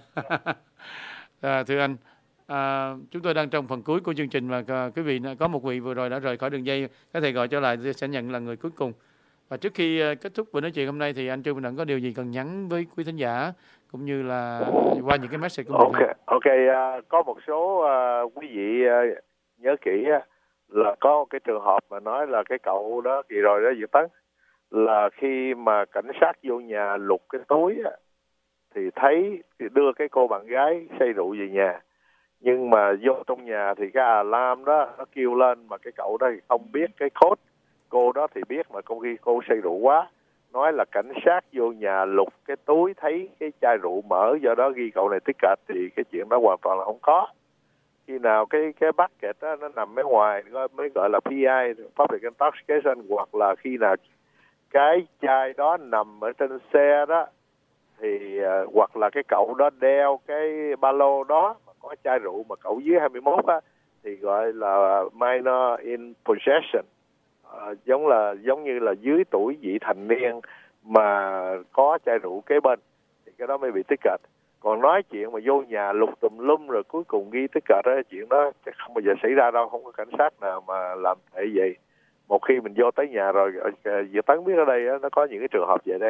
C: À, thưa anh, à, chúng tôi đang trong phần cuối của chương trình và uh, quý vị có một vị vừa rồi đã rời khỏi đường dây, có thể gọi trở lại sẽ nhận là người cuối cùng. Và trước khi uh, kết thúc buổi nói chuyện hôm nay thì anh Trương Minh Đặng có điều gì cần nhắn với quý thính giả cũng như là qua những cái message của mình?
E: Ok, ok, uh, có một số uh, quý vị uh, nhớ kỹ uh, là có cái trường hợp mà nói là cái cậu đó kỳ rồi đó Dự Tấn là khi mà cảnh sát vô nhà lục cái túi uh, thì thấy thì đưa cái cô bạn gái say rượu về nhà, nhưng mà vô trong nhà thì cái alarm đó nó kêu lên mà cái cậu đó thì không biết cái code, cô đó thì biết mà công khi cô say rượu quá nói là cảnh sát vô nhà lục cái túi thấy cái chai rượu mở, do đó ghi cậu này ticket, thì cái chuyện đó hoàn toàn là không có. Khi nào cái cái bucket đó nó nằm ở ngoài mới gọi là pê i, Public Intoxication, hoặc là khi nào cái chai đó nằm ở trên xe đó, thì uh, hoặc là cái cậu đó đeo cái ba lô đó mà có chai rượu mà cậu dưới hai mươi mốt á, thì gọi là minor in possession, uh, giống là giống như là dưới tuổi vị thành niên mà có chai rượu kế bên, thì cái đó mới bị ticket. Còn nói chuyện mà vô nhà lục tùm lum rồi cuối cùng ghi ticket đó, chuyện đó chắc không bao giờ xảy ra đâu, không có cảnh sát nào mà làm thế vậy. Một khi mình vô tới nhà rồi, Dự Tấn biết ở đây á, nó có những cái trường hợp vậy đây.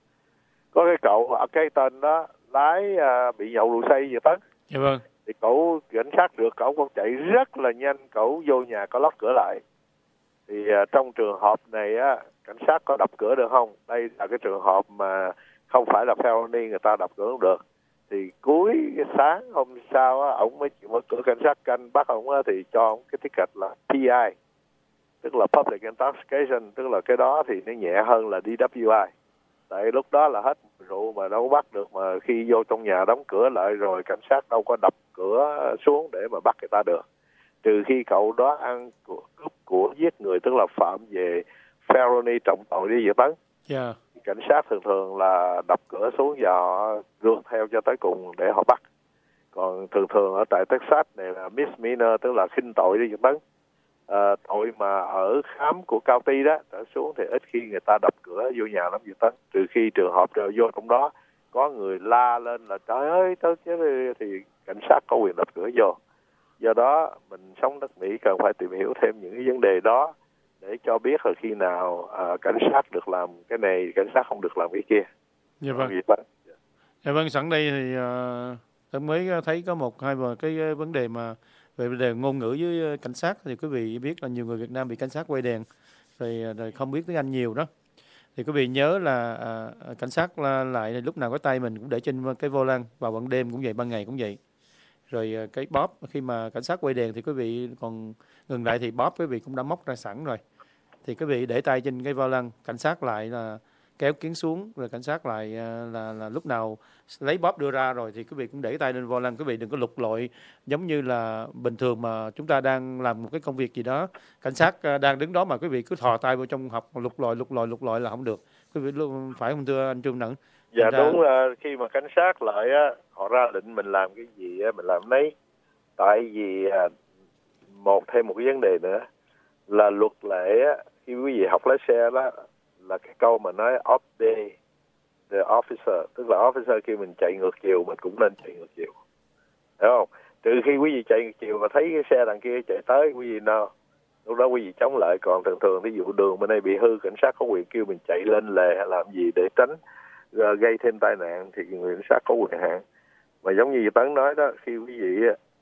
E: Có cái cậu ở cái tên đó lái à, bị nhậu rượu say Dự Tấn.
C: Dạ vâng.
E: Thì cậu cảnh sát được, cậu còn chạy rất là nhanh, cậu vô nhà có lót cửa lại. Thì à, trong trường hợp này á, cảnh sát có đập cửa được không? Đây là cái trường hợp mà không phải là felony, người ta đập cửa không được. Thì cuối cái sáng hôm sau á, ổng mới mở cửa, cảnh sát canh bắt ổng á, thì cho ổng cái ticket là pê i, tức là Public Intoxication, tức là cái đó thì nó nhẹ hơn là đê vê i. Tại lúc đó là hết rượu mà đâu có bắt được, mà khi vô trong nhà đóng cửa lại rồi cảnh sát đâu có đập cửa xuống để mà bắt người ta được. Trừ khi cậu đó ăn của, cướp của, giết người, tức là phạm về felony trọng tội đi Dự Tấn.
C: Yeah.
E: Cảnh sát thường thường là đập cửa xuống và họ rượt theo cho tới cùng để họ bắt. Còn thường thường ở tại Texas này là misdemeanor, tức là khinh tội đi Dự Tấn. À, tội mà ở khám của county đó trở xuống thì ít khi người ta đập cửa vô nhà lắm Dự Tấn, trừ khi trường hợp rồi vô trong đó có người la lên là trời ơi tao chứ, thì cảnh sát có quyền đập cửa vô. Do đó mình sống đất Mỹ cần phải tìm hiểu thêm những cái vấn đề đó để cho biết là khi nào à, cảnh sát được làm cái này, cảnh sát không được làm cái kia.
C: Dạ vâng. Dạ vâng, sẵn đây thì uh, tôi mới thấy có một hai vài cái vấn đề mà về vấn đề ngôn ngữ với cảnh sát, thì quý vị biết là nhiều người Việt Nam bị cảnh sát quay đèn rồi, rồi không biết tiếng Anh nhiều đó, thì quý vị nhớ là à, cảnh sát là lại lúc nào cái tay mình cũng để trên cái vô lăng, vào ban đêm cũng vậy, ban ngày cũng vậy. Rồi cái bóp khi mà cảnh sát quay đèn thì quý vị còn ngừng lại thì bóp quý vị cũng đã móc ra sẵn rồi, thì quý vị để tay trên cái vô lăng, cảnh sát lại là kéo kiến xuống, rồi cảnh sát lại là, là, là lúc nào lấy bóp đưa ra rồi thì quý vị cũng để tay lên vô lăng. Quý vị đừng có lục lọi giống như là bình thường mà chúng ta đang làm một cái công việc gì đó, cảnh sát đang đứng đó mà quý vị cứ thò tay vào trong học lục lọi lục lọi lục lọi là không được. Quý vị phải không thưa anh Trương Nẫn?
E: Dạ
C: ta...
E: đúng là khi mà cảnh sát lại á, họ ra lệnh mình làm cái gì á, mình làm nấy. Tại vì một thêm một cái vấn đề nữa là luật lệ á, khi quý vị học lái xe đó là cái câu mà nói obey the officer, tức là officer khi mình chạy ngược chiều mình cũng nên chạy ngược chiều, hiểu không? Trừ khi quý vị chạy ngược chiều và thấy cái xe đằng kia chạy tới, quý vị nào lúc đó quý vị chống lại. Còn thường thường ví dụ đường bên đây bị hư, cảnh sát có quyền kêu mình chạy lên lề hay làm gì để tránh uh, gây thêm tai nạn thì người cảnh sát có quyền hạn. Mà giống như Tấn nói đó, khi quý vị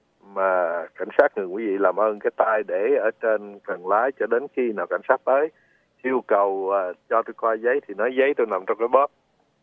E: mà cảnh sát ngừng, quý vị làm ơn cái tay để ở trên cần lái cho đến khi nào cảnh sát tới yêu cầu uh, cho tôi coi giấy thì nói giấy tôi nằm trong cái bóp.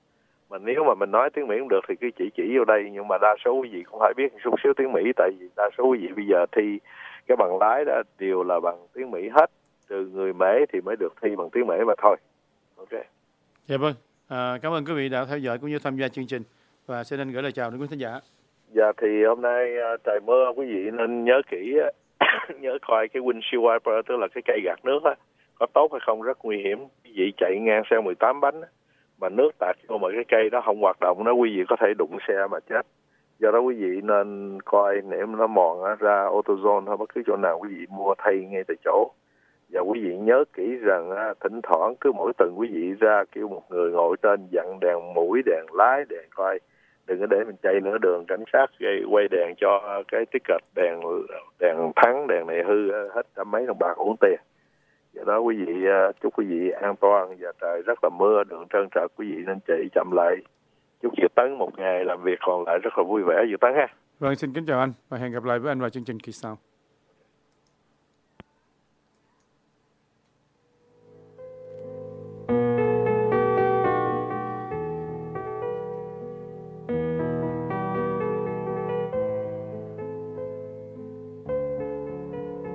E: Mà nếu mà mình nói tiếng Mỹ không được thì cứ chỉ chỉ vô đây. Nhưng mà đa số quý vị cũng phải biết chút xíu tiếng Mỹ, tại vì đa số quý vị bây giờ thi cái bằng lái đó đều là bằng tiếng Mỹ hết, trừ người Mễ thì mới được thi bằng tiếng Mễ mà thôi. Ok.
C: Dạ vâng, à, cảm ơn quý vị đã theo dõi cũng như tham gia chương trình, và xin anh gửi lời chào đến quý khán giả.
E: Dạ thì hôm nay uh, trời mưa, quý vị nên nhớ kỹ nhớ coi cái windshield wiper, tức là cái cây gạt nước á, có tốt hay không, rất nguy hiểm. Quý vị chạy ngang xe mười tám bánh mà nước tạt vô mà cái cây đó không hoạt động, nó quý vị có thể đụng xe mà chết. Do đó quý vị nên coi nếu nó mòn á, ra AutoZone hay bất cứ chỗ nào quý vị mua thay ngay tại chỗ. Và quý vị nhớ kỹ rằng á, thỉnh thoảng cứ mỗi tuần quý vị ra kêu một người ngồi trên dặn đèn mũi, đèn lái, đèn coi, đừng có để mình chạy nửa đường cảnh sát gây quay đèn cho cái ticket, đèn đèn thắng, đèn này hư hết trăm mấy đồng bạc uổng tiền. Do đó quý vị chúc quý vị an toàn, và trời rất là mưa, đường trơn trượt, quý vị nên chạy chậm lại. Chúc Dự Tấn một ngày làm việc còn lại rất là vui vẻ Dự Tấn ha.
C: Vâng, xin kính chào anh và hẹn gặp lại với anh vào chương trình kỳ sau.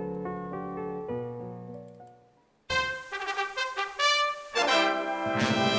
A: Thank you.